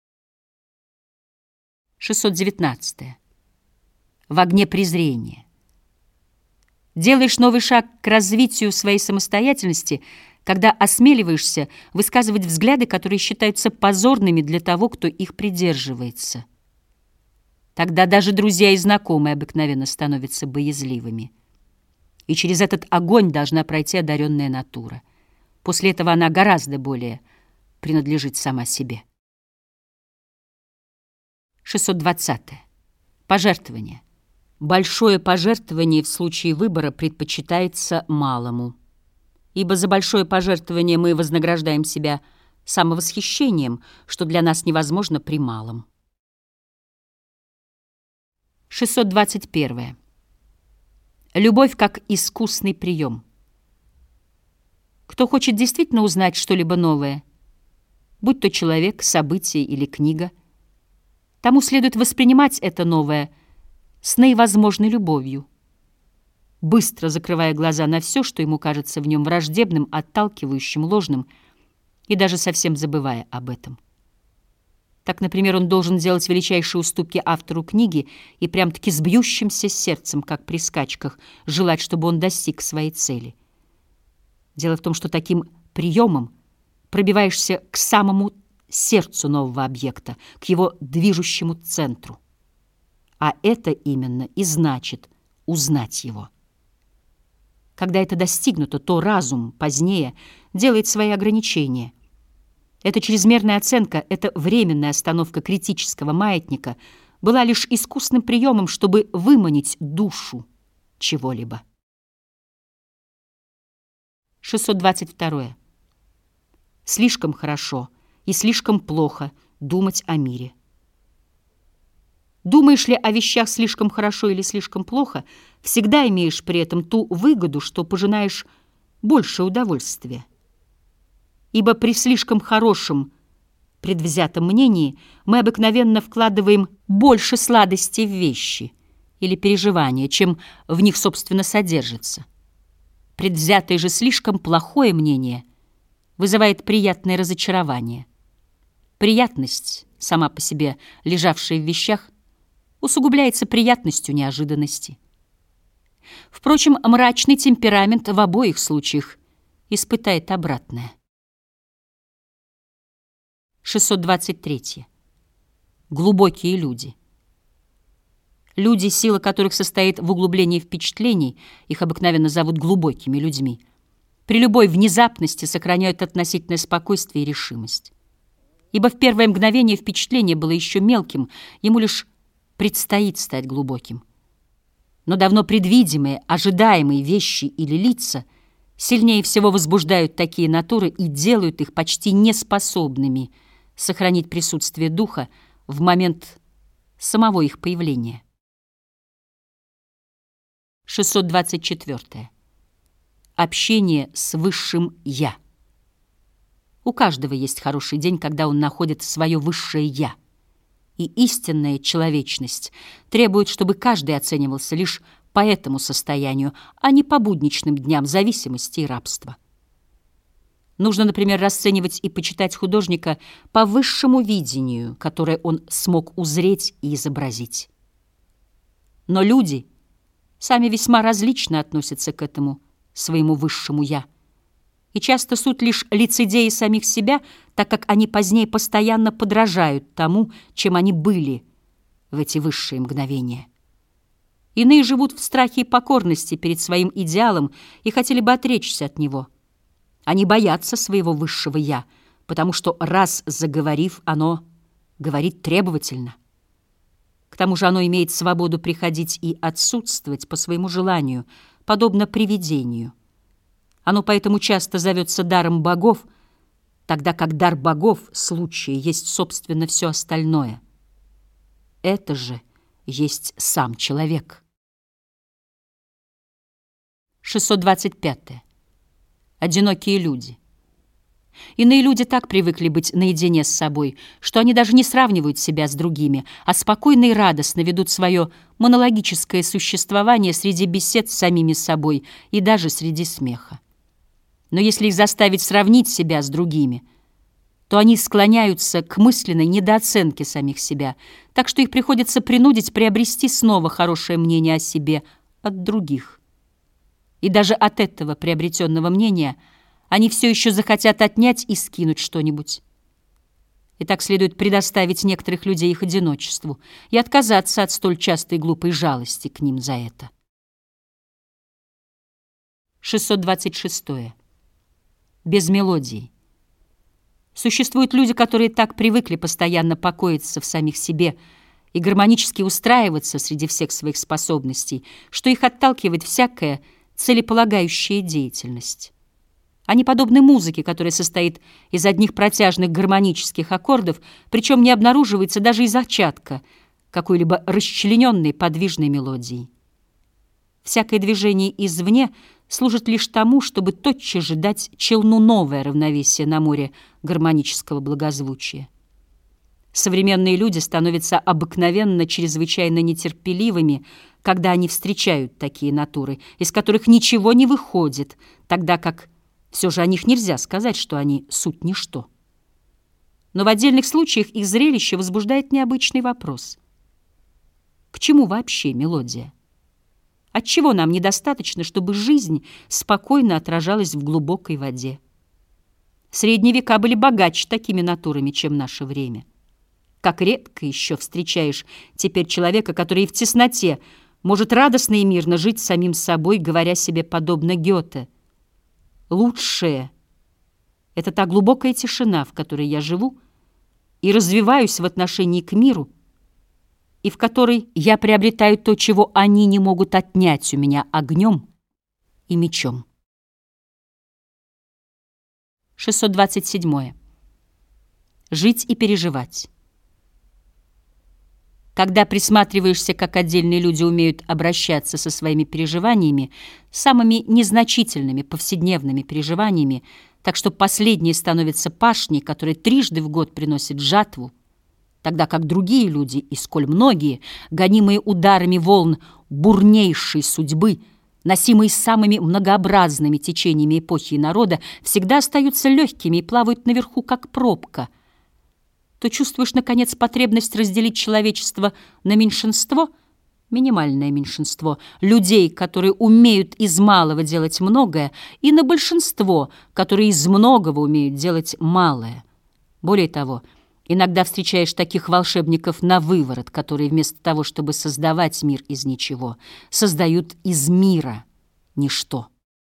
шестьсот девятнадцатое. В огне презрения. Делаешь новый шаг к развитию своей самостоятельности, когда осмеливаешься высказывать взгляды, которые считаются позорными для того, кто их придерживается. Тогда даже друзья и знакомые обыкновенно становятся боязливыми. И через этот огонь должна пройти одаренная натура. После этого она гораздо более принадлежит сама себе. шестьсот двадцатое. Пожертвование. Большое пожертвование в случае выбора предпочитается малому. Ибо за большое пожертвование мы вознаграждаем себя самовосхищением, что для нас невозможно при малом. шестьсот двадцать первое. Любовь как искусный прием. Кто хочет действительно узнать что-либо новое, будь то человек, событие или книга, тому следует воспринимать это новое с наивозможной любовью, быстро закрывая глаза на все, что ему кажется в нем враждебным, отталкивающим, ложным, и даже совсем забывая об этом. Так, например, он должен делать величайшие уступки автору книги и прям-таки с бьющимся сердцем, как при скачках, желать, чтобы он достиг своей цели. Дело в том, что таким приемом пробиваешься к самому сердцу нового объекта, к его движущему центру. А это именно и значит узнать его. Когда это достигнуто, то разум позднее делает свои ограничения. Эта чрезмерная оценка, эта временная остановка критического маятника была лишь искусным приемом, чтобы выманить душу чего-либо. шестьсот двадцать второе. Слишком хорошо и слишком плохо думать о мире. Думаешь ли о вещах слишком хорошо или слишком плохо, всегда имеешь при этом ту выгоду, что пожинаешь большее удовольствие. Ибо при слишком хорошем, предвзятом мнении мы обыкновенно вкладываем больше сладостей в вещи или переживания, чем в них, собственно, содержится. Предвзятое же слишком плохое мнение вызывает приятное разочарование. Приятность, сама по себе лежавшая в вещах, усугубляется приятностью неожиданности. Впрочем, мрачный темперамент в обоих случаях испытает обратное. шестьсот двадцать третье. глубокие люди. Люди, сила которых состоит в углублении впечатлений, их обыкновенно зовут глубокими людьми, при любой внезапности сохраняют относительное спокойствие и решимость. Ибо в первое мгновение впечатление было еще мелким, ему лишь предстоит стать глубоким. Но давно предвидимые, ожидаемые вещи или лица сильнее всего возбуждают такие натуры и делают их почти неспособными сохранить присутствие духа в момент самого их появления. шестьсот двадцать четыре. Общение с высшим «я». У каждого есть хороший день, когда он находит свое высшее «я». И истинная человечность требует, чтобы каждый оценивался лишь по этому состоянию, а не по будничным дням зависимости и рабства. Нужно, например, расценивать и почитать художника по высшему видению, которое он смог узреть и изобразить. Но люди сами весьма различно относятся к этому своему высшему «я». И часто суть лишь лицедеи самих себя, так как они позднее постоянно подражают тому, чем они были в эти высшие мгновения. Иные живут в страхе и покорности перед своим идеалом и хотели бы отречься от него. Они боятся своего высшего «я», потому что, раз заговорив, оно говорит требовательно. К тому же оно имеет свободу приходить и отсутствовать по своему желанию, подобно привидению. Оно поэтому часто зовется даром богов, тогда как дар богов в случае есть, собственно, все остальное. Это же есть сам человек. шестьсот двадцать пять. Одинокие люди. Иные люди так привыкли быть наедине с собой, что они даже не сравнивают себя с другими, а спокойно и радостно ведут свое монологическое существование среди бесед с самими собой и даже среди смеха. Но если их заставить сравнить себя с другими, то они склоняются к мысленной недооценке самих себя, так что их приходится принудить приобрести снова хорошее мнение о себе от других. И даже от этого приобретенного мнения они все еще захотят отнять и скинуть что-нибудь. И так следует предоставить некоторых людей их одиночеству и отказаться от столь частой глупой жалости к ним за это. шестьсот двадцать шесть. Без мелодии. Существуют люди, которые так привыкли постоянно покоиться в самих себе и гармонически устраиваться среди всех своих способностей, что их отталкивает всякая целеполагающая деятельность. Они подобны музыке, которая состоит из одних протяжных гармонических аккордов, причем не обнаруживается даже и зачатка какой-либо расчлененной подвижной мелодии. Всякое движение извне служит лишь тому, чтобы тотчас же дать челну новое равновесие на море гармонического благозвучия. Современные люди становятся обыкновенно чрезвычайно нетерпеливыми, когда они встречают такие натуры, из которых ничего не выходит, тогда как все же о них нельзя сказать, что они суть ничто. Но в отдельных случаях их зрелище возбуждает необычный вопрос. К чему вообще мелодия? Отчего нам недостаточно, чтобы жизнь спокойно отражалась в глубокой воде? Средние века были богаче такими натурами, чем наше время. Как редко еще встречаешь теперь человека, который и в тесноте может радостно и мирно жить самим собой, говоря себе подобно Гёте: «Лучшее — это та глубокая тишина, в которой я живу и развиваюсь в отношении к миру, и в которой я приобретаю то, чего они не могут отнять у меня огнем и мечом». шестьсот двадцать семь. Жить и переживать. Когда присматриваешься, как отдельные люди умеют обращаться со своими переживаниями, самыми незначительными повседневными переживаниями, так что последние становятся пашней, которая трижды в год приносит жатву, тогда как другие люди, и сколь многие, гонимые ударами волн бурнейшей судьбы, носимые самыми многообразными течениями эпохи и народа, всегда остаются легкими и плавают наверху, как пробка, то чувствуешь, наконец, потребность разделить человечество на меньшинство, минимальное меньшинство, людей, которые умеют из малого делать многое, и на большинство, которые из многого умеют делать малое. Более того, Иногда встречаешь таких волшебников на выворот, которые вместо того, чтобы создавать мир из ничего, создают из мира ничто.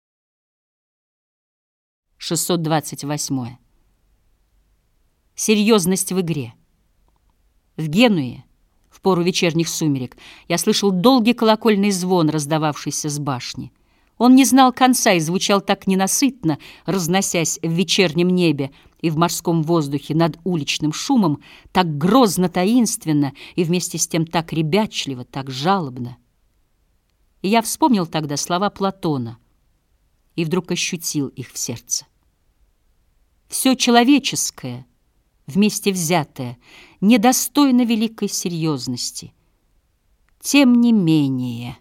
шестьсот двадцать восьмое. Серьезность в игре. В Генуе, в пору вечерних сумерек, я слышал долгий колокольный звон, раздававшийся с башни. Он не знал конца и звучал так ненасытно, разносясь в вечернем небе и в морском воздухе над уличным шумом, так грозно-таинственно и вместе с тем так ребячливо, так жалобно. И я вспомнил тогда слова Платона и вдруг ощутил их в сердце. Все человеческое, вместе взятое, недостойно великой серьезности. Тем не менее...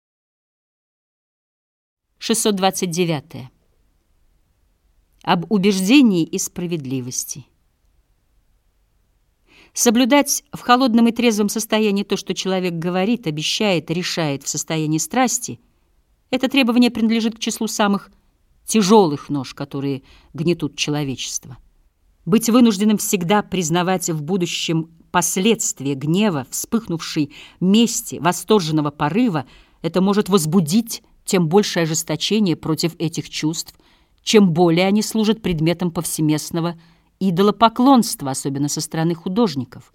шестьсот двадцать девятое. Об убеждении и справедливости. Соблюдать в холодном и трезвом состоянии то, что человек говорит, обещает, решает в состоянии страсти, это требование принадлежит к числу самых тяжелых нож, которые гнетут человечество. Быть вынужденным всегда признавать в будущем последствия гнева, вспыхнувшей мести, восторженного порыва, это может возбудить тем большее ожесточение против этих чувств, чем более они служат предметом повсеместного идолопоклонства, особенно со стороны художников.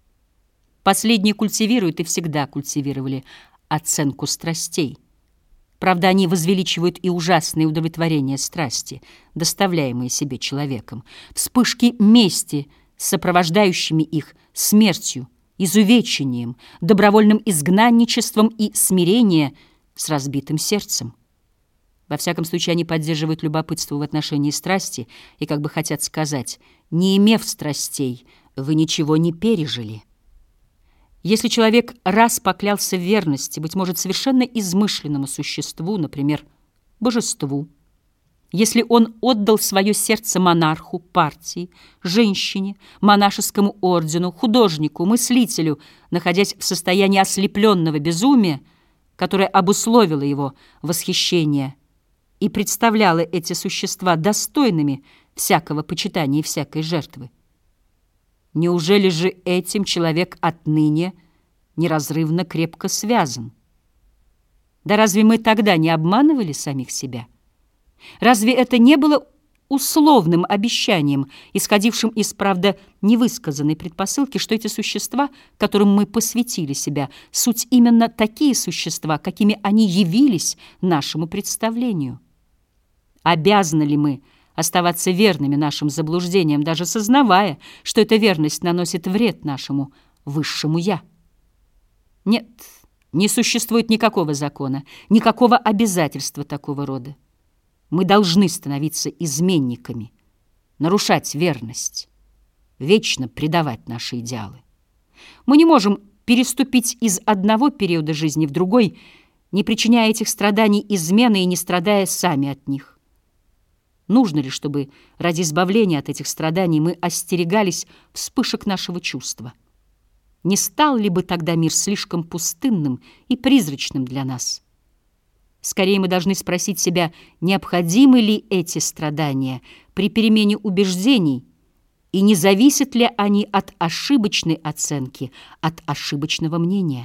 Последние культивируют и всегда культивировали оценку страстей. Правда, они возвеличивают и ужасные удовлетворения страсти, доставляемые себе человеком, вспышки мести, сопровождающими их смертью, изувечением, добровольным изгнанничеством и смирением с разбитым сердцем. Во всяком случае, они поддерживают любопытство в отношении страсти и как бы хотят сказать: не имев страстей, вы ничего не пережили. Если человек раз поклялся в верности, быть может, совершенно измышленному существу, например, божеству, если он отдал свое сердце монарху, партии, женщине, монашескому ордену, художнику, мыслителю, находясь в состоянии ослепленного безумия, которое обусловило его восхищение и представляло эти существа достойными всякого почитания и всякой жертвы, неужели же этим человек отныне неразрывно крепко связан? Да разве мы тогда не обманывали самих себя? Разве это не было условным обещанием, исходившим из, правда, невысказанной предпосылки, что эти существа, которым мы посвятили себя, суть именно такие существа, какими они явились нашему представлению? Обязаны ли мы оставаться верными нашим заблуждениям, даже сознавая, что эта верность наносит вред нашему высшему «я»? Нет, не существует никакого закона, никакого обязательства такого рода. Мы должны становиться изменниками, нарушать верность, вечно предавать наши идеалы. Мы не можем переступить из одного периода жизни в другой, не причиняя этих страданий измены и не страдая сами от них. Нужно ли, чтобы ради избавления от этих страданий мы остерегались вспышек нашего чувства? Не стал ли бы тогда мир слишком пустынным и призрачным для нас? Скорее мы должны спросить себя, необходимы ли эти страдания при перемене убеждений, и не зависят ли они от ошибочной оценки, от ошибочного мнения?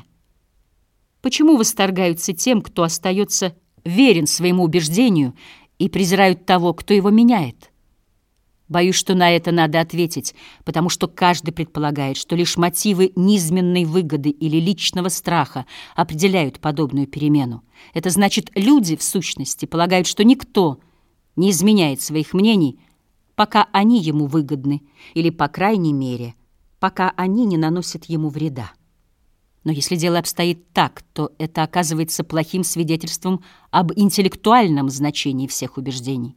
Почему восторгаются тем, кто остается верен своему убеждению, и презирают того, кто его меняет? Боюсь, что на это надо ответить, потому что каждый предполагает, что лишь мотивы низменной выгоды или личного страха определяют подобную перемену. Это значит, люди, в сущности, полагают, что никто не изменяет своих мнений, пока они ему выгодны, или, по крайней мере, пока они не наносят ему вреда. Но если дело обстоит так, то это оказывается плохим свидетельством об интеллектуальном значении всех убеждений.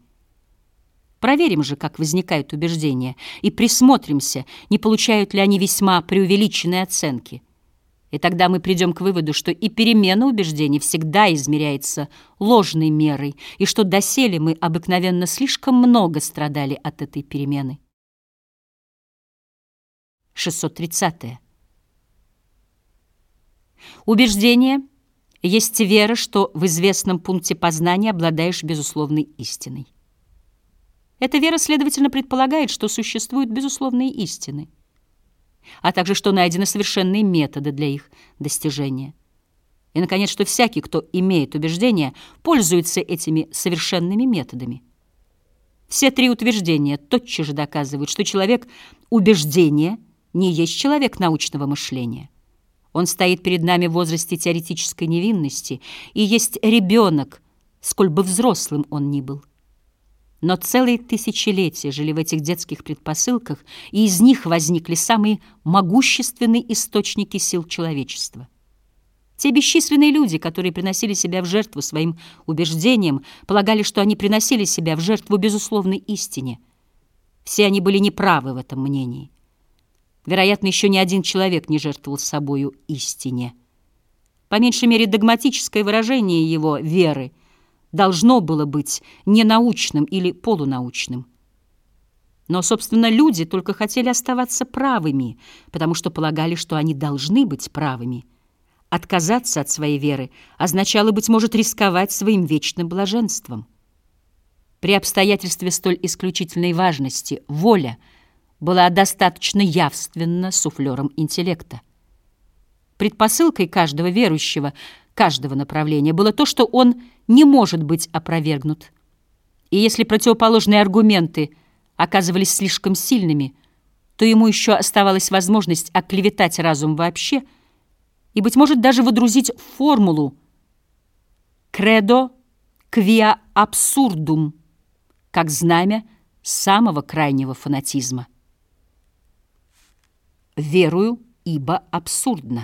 Проверим же, как возникают убеждения, и присмотримся, не получают ли они весьма преувеличенные оценки. И тогда мы придем к выводу, что и перемена убеждений всегда измеряется ложной мерой, и что доселе мы обыкновенно слишком много страдали от этой перемены. шестьсот тридцатое. Убеждение есть вера, что в известном пункте познания обладаешь безусловной истиной. Эта вера, следовательно, предполагает, что существуют безусловные истины. а также что найдены совершенные методы для их достижения. И, наконец, что всякий, кто имеет убеждения, пользуется этими совершенными методами. Все три утверждения тотчас же доказывают, что человек убеждения не есть человек научного мышления. Он стоит перед нами в возрасте теоретической невинности и есть ребенок, сколь бы взрослым он ни был. Но целые тысячелетия жили в этих детских предпосылках, и из них возникли самые могущественные источники сил человечества. Те бесчисленные люди, которые приносили себя в жертву своим убеждениям, полагали, что они приносили себя в жертву безусловной истине. Все они были неправы в этом мнении. Вероятно, еще ни один человек не жертвовал собою истине. По меньшей мере, догматическое выражение его веры должно было быть ненаучным или полунаучным. Но, собственно, люди только хотели оставаться правыми, потому что полагали, что они должны быть правыми. Отказаться от своей веры означало, быть может, рисковать своим вечным блаженством. При обстоятельстве столь исключительной важности воля была достаточно явственна суфлером интеллекта. Предпосылкой каждого верующего, каждого направления было то, что он не может быть опровергнут. И если противоположные аргументы оказывались слишком сильными, то ему еще оставалась возможность оклеветать разум вообще и, быть может, даже водрузить формулу «credo quia absurdum» как знамя самого крайнего фанатизма. «Верую, ибо абсурдно».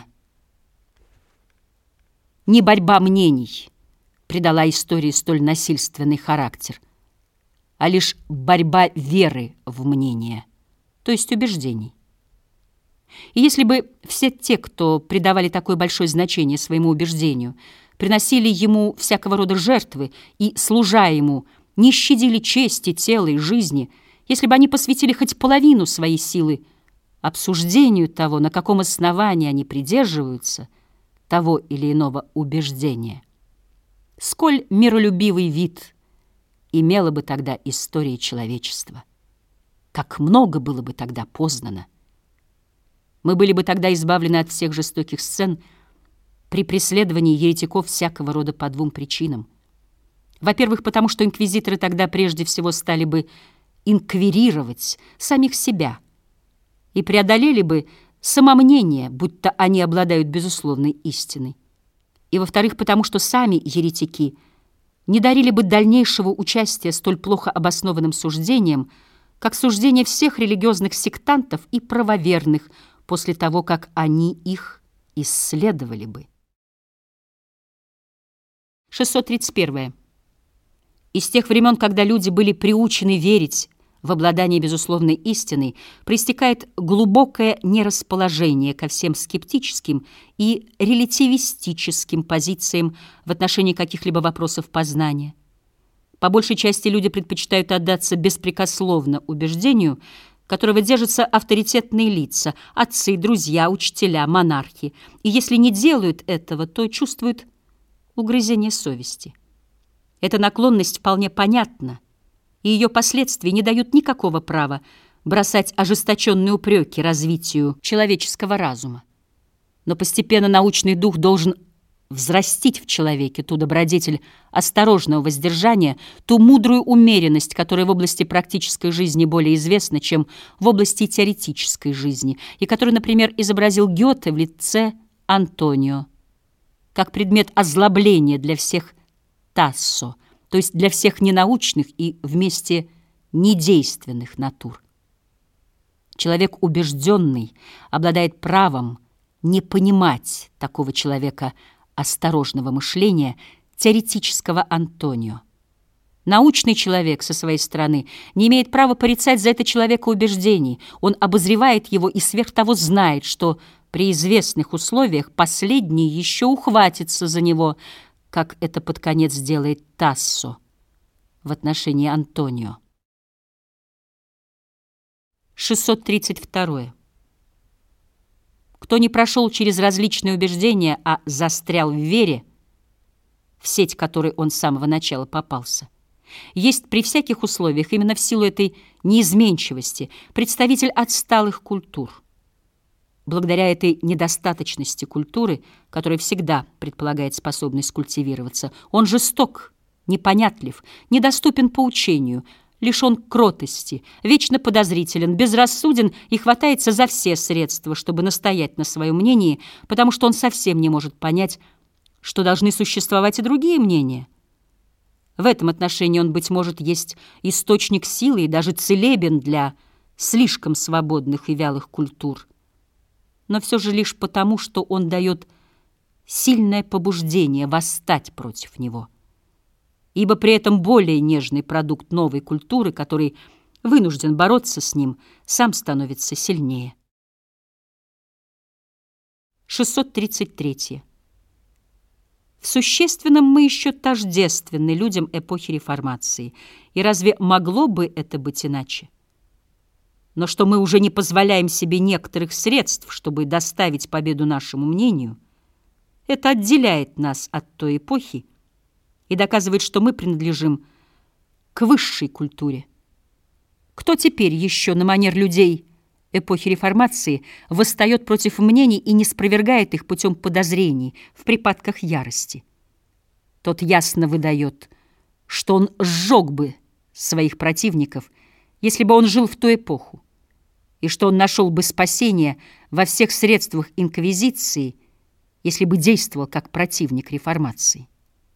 Не борьба мнений придала истории столь насильственный характер, а лишь борьба веры в мнение, то есть убеждений. И если бы все те, кто придавали такое большое значение своему убеждению, приносили ему всякого рода жертвы и, служа ему, не щадили чести, тела и жизни, если бы они посвятили хоть половину своей силы обсуждению того, на каком основании они придерживаются того или иного убеждения, сколь миролюбивый вид имела бы тогда история человечества, как много было бы тогда познано. Мы были бы тогда избавлены от всех жестоких сцен при преследовании еретиков всякого рода по двум причинам. Во-первых, потому что инквизиторы тогда прежде всего стали бы инквирировать самих себя и преодолели бы самомнение, будто они обладают безусловной истиной. И, во-вторых, потому что сами еретики не дарили бы дальнейшего участия столь плохо обоснованным суждениям, как суждения всех религиозных сектантов и правоверных после того, как они их исследовали бы. шестьсот тридцать первое. Из тех времен, когда люди были приучены верить в обладание безусловной истиной, проистекает глубокое нерасположение ко всем скептическим и релятивистическим позициям в отношении каких-либо вопросов познания. По большей части люди предпочитают отдаться беспрекословно убеждению, которого держатся авторитетные лица, отцы, друзья, учителя, монархи, и если не делают этого, то чувствуют угрызение совести. Эта наклонность вполне понятна, и ее последствия не дают никакого права бросать ожесточенные упреки развитию человеческого разума. Но постепенно научный дух должен взрастить в человеке ту добродетель осторожного воздержания, ту мудрую умеренность, которая в области практической жизни более известна, чем в области теоретической жизни, и которую, например, изобразил Гёте в лице Антонио, как предмет озлобления для всех Тассо, то есть для всех ненаучных и вместе недейственных натур. Человек убежденный обладает правом не понимать такого человека осторожного мышления, теоретического Антонио. Научный человек, со своей стороны, не имеет права порицать за это человека убеждений. Он обозревает его и сверх того знает, что при известных условиях последний еще ухватится за него, как это под конец делает Тассо в отношении Антонио. шестьсот тридцать второе. Кто не прошел через различные убеждения, а застрял в вере, в сеть которой он с самого начала попался, есть при всяких условиях, именно в силу этой неизменчивости, представитель отсталых культур. Благодаря этой недостаточности культуры, которая всегда предполагает способность культивироваться, он жесток, непонятлив, недоступен поучению, лишен кротости, вечно подозрителен, безрассуден и хватается за все средства, чтобы настоять на своем мнении, потому что он совсем не может понять, что должны существовать и другие мнения. В этом отношении он, быть может, есть источник силы и даже целебен для слишком свободных и вялых культур, но все же лишь потому, что он дает сильное побуждение восстать против него, ибо при этом более нежный продукт новой культуры, который вынужден бороться с ним, сам становится сильнее. шестьсот тридцать три. В существенном мы еще тождественны людям эпохи Реформации, и разве могло бы это быть иначе? Но что мы уже не позволяем себе некоторых средств, чтобы доставить победу нашему мнению, это отделяет нас от той эпохи и доказывает, что мы принадлежим к высшей культуре. Кто теперь еще на манер людей эпохи Реформации восстает против мнений и не спровергает их путем подозрений в припадках ярости? Тот ясно выдает, что он сжег бы своих противников, если бы он жил в ту эпоху, и что он нашел бы спасение во всех средствах инквизиции, если бы действовал как противник реформации.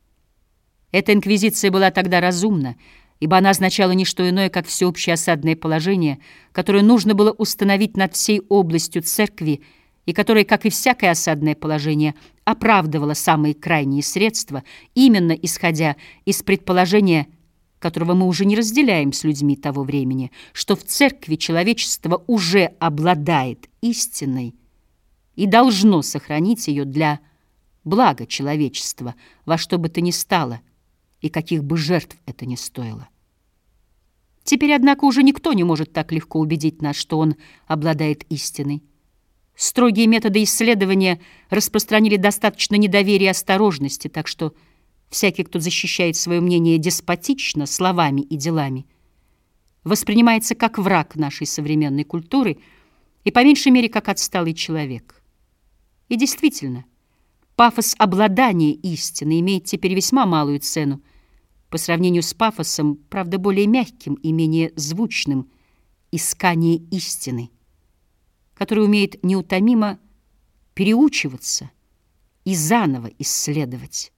Эта инквизиция была тогда разумна, ибо она означала не что иное, как всеобщее осадное положение, которое нужно было установить над всей областью церкви и которое, как и всякое осадное положение, оправдывало самые крайние средства, именно исходя из предположения, которого мы уже не разделяем с людьми того времени, что в церкви человечество уже обладает истиной и должно сохранить ее для блага человечества, во что бы то ни стало, и каких бы жертв это ни стоило. Теперь, однако, уже никто не может так легко убедить нас, что он обладает истиной. Строгие методы исследования распространили достаточно недоверия и осторожности, так что всякий, кто защищает свое мнение деспотично, словами и делами, воспринимается как враг нашей современной культуры и, по меньшей мере, как отсталый человек. И действительно, пафос обладания истиной имеет теперь весьма малую цену по сравнению с пафосом, правда, более мягким и менее звучным, искание истины, который умеет неутомимо переучиваться и заново исследовать.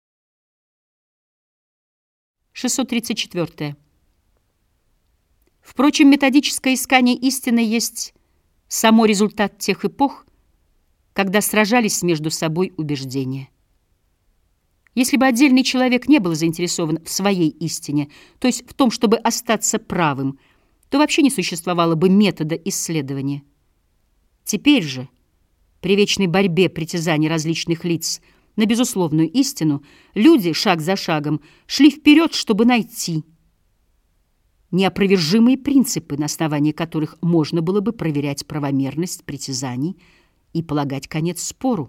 шестьсот тридцать четыре. Впрочем, методическое искание истины есть само результат тех эпох, когда сражались между собой убеждения. Если бы отдельный человек не был заинтересован в своей истине, то есть в том, чтобы остаться правым, то вообще не существовало бы метода исследования. Теперь же, при вечной борьбе притязаний различных лиц на безусловную истину, люди шаг за шагом шли вперед, чтобы найти неопровержимые принципы, на основании которых можно было бы проверять правомерность притязаний и полагать конец спору.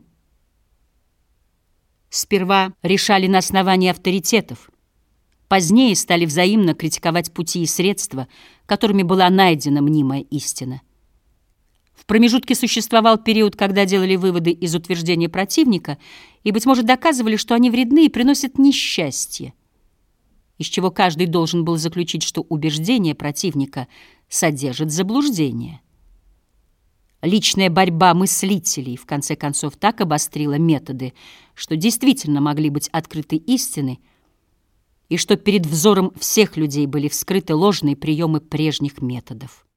Сперва решали на основании авторитетов, позднее стали взаимно критиковать пути и средства, которыми была найдена мнимая истина. В промежутке существовал период, когда делали выводы из утверждения противника и, быть может, доказывали, что они вредны и приносят несчастье, из чего каждый должен был заключить, что убеждение противника содержит заблуждение. Личная борьба мыслителей, в конце концов, так обострила методы, что действительно могли быть открыты истины, и что перед взором всех людей были вскрыты ложные приемы прежних методов.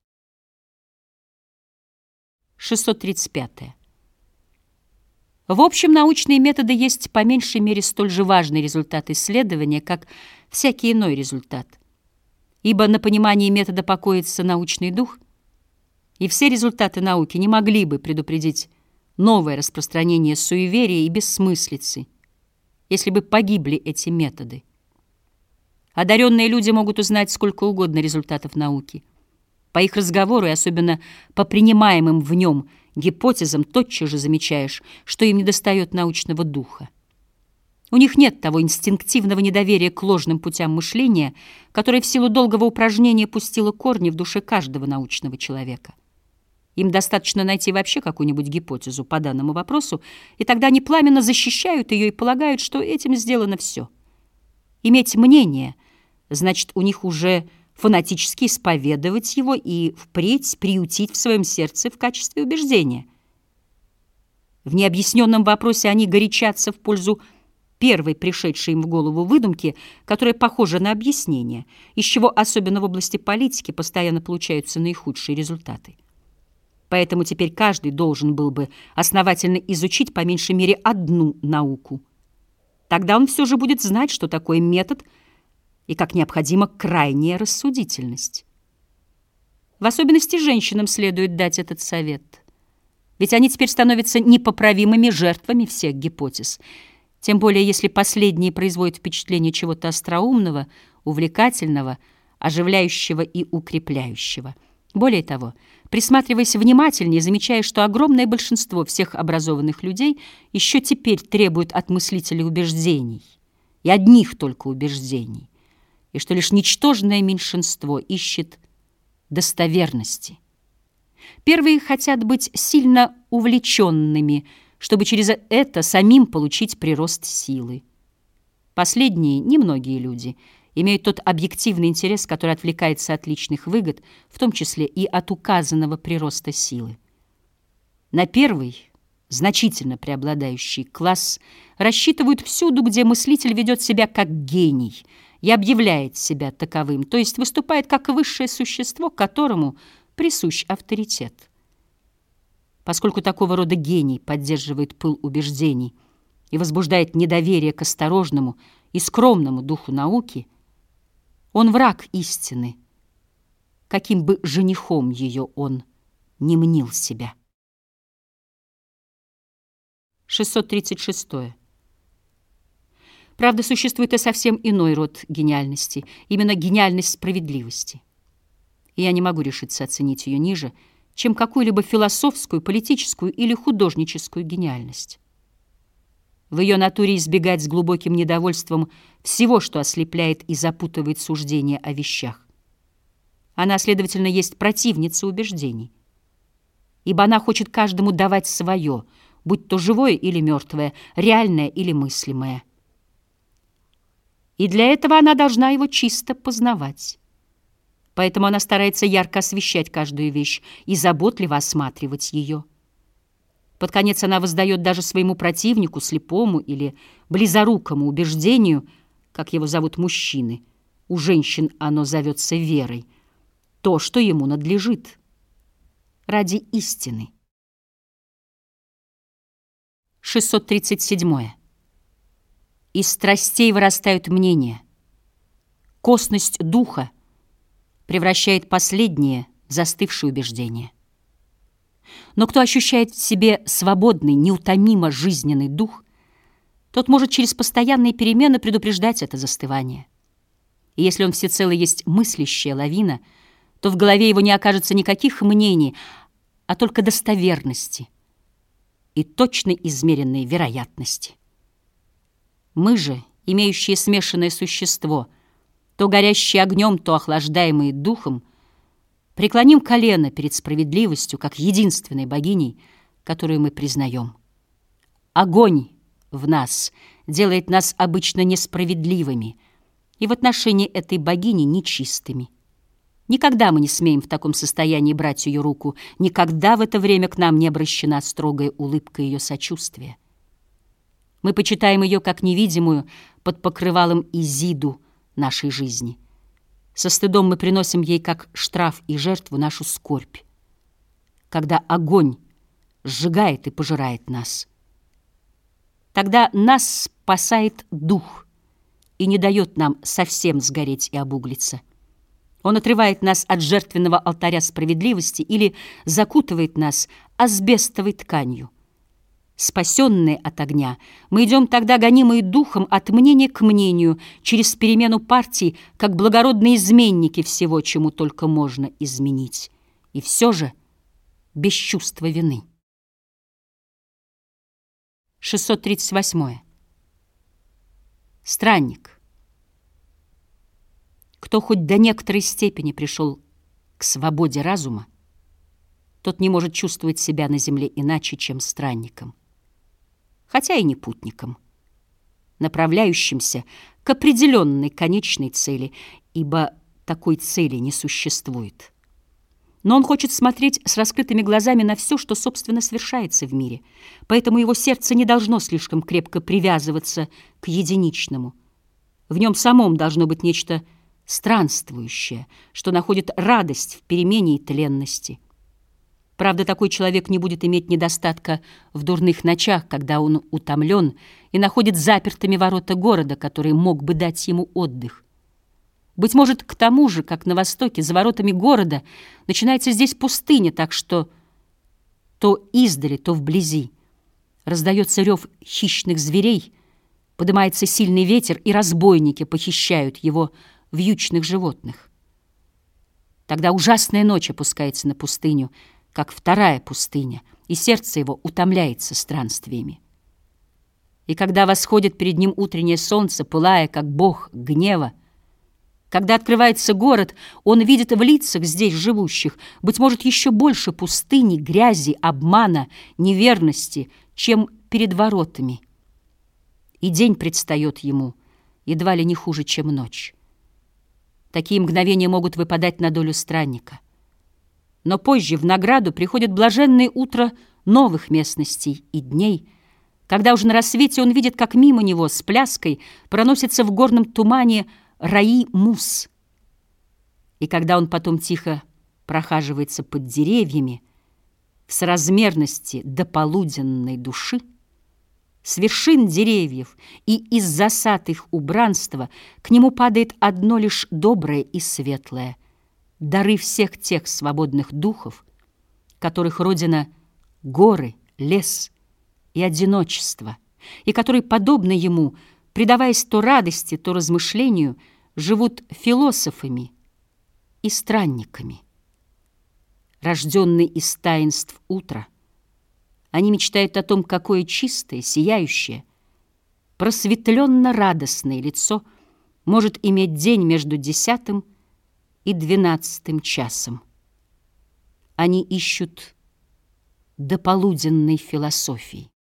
шестьсот тридцать пять. В общем, научные методы есть по меньшей мере столь же важный результат исследования, как всякий иной результат, ибо на понимании метода покоится научный дух, и все результаты науки не могли бы предупредить новое распространение суеверия и бессмыслицы, если бы погибли эти методы. Одаренные люди могут узнать сколько угодно результатов науки. По их разговору и особенно по принимаемым в нем гипотезам тотчас же замечаешь, что им недостает научного духа. У них нет того инстинктивного недоверия к ложным путям мышления, которое в силу долгого упражнения пустило корни в душе каждого научного человека. Им достаточно найти вообще какую-нибудь гипотезу по данному вопросу, и тогда они пламенно защищают ее и полагают, что этим сделано все. Иметь мнение значит у них уже фанатически исповедовать его и впредь приютить в своем сердце в качестве убеждения. В необъясненном вопросе они горячатся в пользу первой пришедшей им в голову выдумки, которая похожа на объяснение, из чего особенно в области политики постоянно получаются наихудшие результаты. Поэтому теперь каждый должен был бы основательно изучить по меньшей мере одну науку. Тогда он все же будет знать, что такое метод и как необходима крайняя рассудительность. В особенности женщинам следует дать этот совет, ведь они теперь становятся непоправимыми жертвами всех гипотез, тем более если последние производят впечатление чего-то остроумного, увлекательного, оживляющего и укрепляющего. Более того, присматриваясь внимательнее, замечая, что огромное большинство всех образованных людей еще теперь требует от мыслителей убеждений, и одних только убеждений, и что лишь ничтожное меньшинство ищет достоверности. Первые хотят быть сильно увлеченными, чтобы через это самим получить прирост силы. Последние, немногие люди, имеют тот объективный интерес, который отвлекается от личных выгод, в том числе и от указанного прироста силы. На первый, значительно преобладающий класс рассчитывают всюду, где мыслитель ведет себя как гений и объявляет себя таковым, то есть выступает как высшее существо, которому присущ авторитет. Поскольку такого рода гений поддерживает пыл убеждений и возбуждает недоверие к осторожному и скромному духу науки, он враг истины, каким бы женихом ее он ни мнил себя. шестьсот тридцать шестое. Правда, существует и совсем иной род гениальности, именно гениальность справедливости. И я не могу решиться оценить ее ниже, чем какую-либо философскую, политическую или художническую гениальность. В ее натуре избегать с глубоким недовольством всего, что ослепляет и запутывает суждения о вещах. Она, следовательно, есть противница убеждений, ибо она хочет каждому давать свое, будь то живое или мертвое, реальное или мыслимое. И для этого она должна его чисто познавать. Поэтому она старается ярко освещать каждую вещь и заботливо осматривать ее. Под конец она воздает даже своему противнику, слепому или близорукому убеждению, как его зовут мужчины, у женщин оно зовется верой, то, что ему надлежит, ради истины. шестьсот тридцать седьмое. Из страстей вырастают мнения. Косность духа превращает последнее в застывшие убеждения. Но кто ощущает в себе свободный, неутомимо жизненный дух, тот может через постоянные перемены предупреждать это застывание. И если он всецело есть мыслящая лавина, то в голове его не окажется никаких мнений, а только достоверности и точно измеренной вероятности. Мы же, имеющие смешанное существо, то горящие огнем, то охлаждаемые духом, преклоним колено перед справедливостью, как единственной богиней, которую мы признаем. Огонь в нас делает нас обычно несправедливыми и в отношении этой богини нечистыми. Никогда мы не смеем в таком состоянии брать ее руку, никогда в это время к нам не обращена строгая улыбка ее сочувствия. Мы почитаем ее как невидимую под покрывалом Изиду нашей жизни. Со стыдом мы приносим ей как штраф и жертву нашу скорбь, когда огонь сжигает и пожирает нас. Тогда нас спасает дух и не дает нам совсем сгореть и обуглиться. Он отрывает нас от жертвенного алтаря справедливости или закутывает нас асбестовой тканью. Спасенные от огня, мы идем тогда, гонимые духом, от мнения к мнению, через перемену партий, как благородные изменники всего, чему только можно изменить. И все же без чувства вины. шестьсот тридцать восьмое. Странник. Кто хоть до некоторой степени пришел к свободе разума, тот не может чувствовать себя на земле иначе, чем странником, хотя и не путником, направляющимся к определенной конечной цели, ибо такой цели не существует. Но он хочет смотреть с раскрытыми глазами на все, что, собственно, совершается в мире, поэтому его сердце не должно слишком крепко привязываться к единичному. В нем самом должно быть нечто странствующее, что находит радость в перемене и тленности. Правда, такой человек не будет иметь недостатка в дурных ночах, когда он утомлен и находит запертыми ворота города, который мог бы дать ему отдых. Быть может, к тому же, как на востоке, за воротами города начинается здесь пустыня, так что то издали, то вблизи раздается рев хищных зверей, поднимается сильный ветер, и разбойники похищают его вьючных животных. Тогда ужасная ночь опускается на пустыню, как вторая пустыня, и сердце его утомляется странствиями. И когда восходит перед ним утреннее солнце, пылая, как бог гнева, когда открывается город, он видит в лицах здесь живущих, быть может, еще больше пустыни, грязи, обмана, неверности, чем перед воротами. И день предстает ему едва ли не хуже, чем ночь. Такие мгновения могут выпадать на долю странника. Но позже в награду приходит блаженное утро новых местностей и дней, когда уже на рассвете он видит, как мимо него с пляской проносится в горном тумане раи мус. И когда он потом тихо прохаживается под деревьями в соразмерности до полуденной души, с вершин деревьев и из засад их убранства к нему падает одно лишь доброе и светлое — дары всех тех свободных духов, которых родина — горы, лес и одиночество, и которые, подобно ему, предаваясь то радости, то размышлению, живут философами и странниками. Рожденные из таинств утра, они мечтают о том, какое чистое, сияющее, просветленно-радостное лицо может иметь день между десятым и двенадцатым часом. Они ищут дополуденной философии.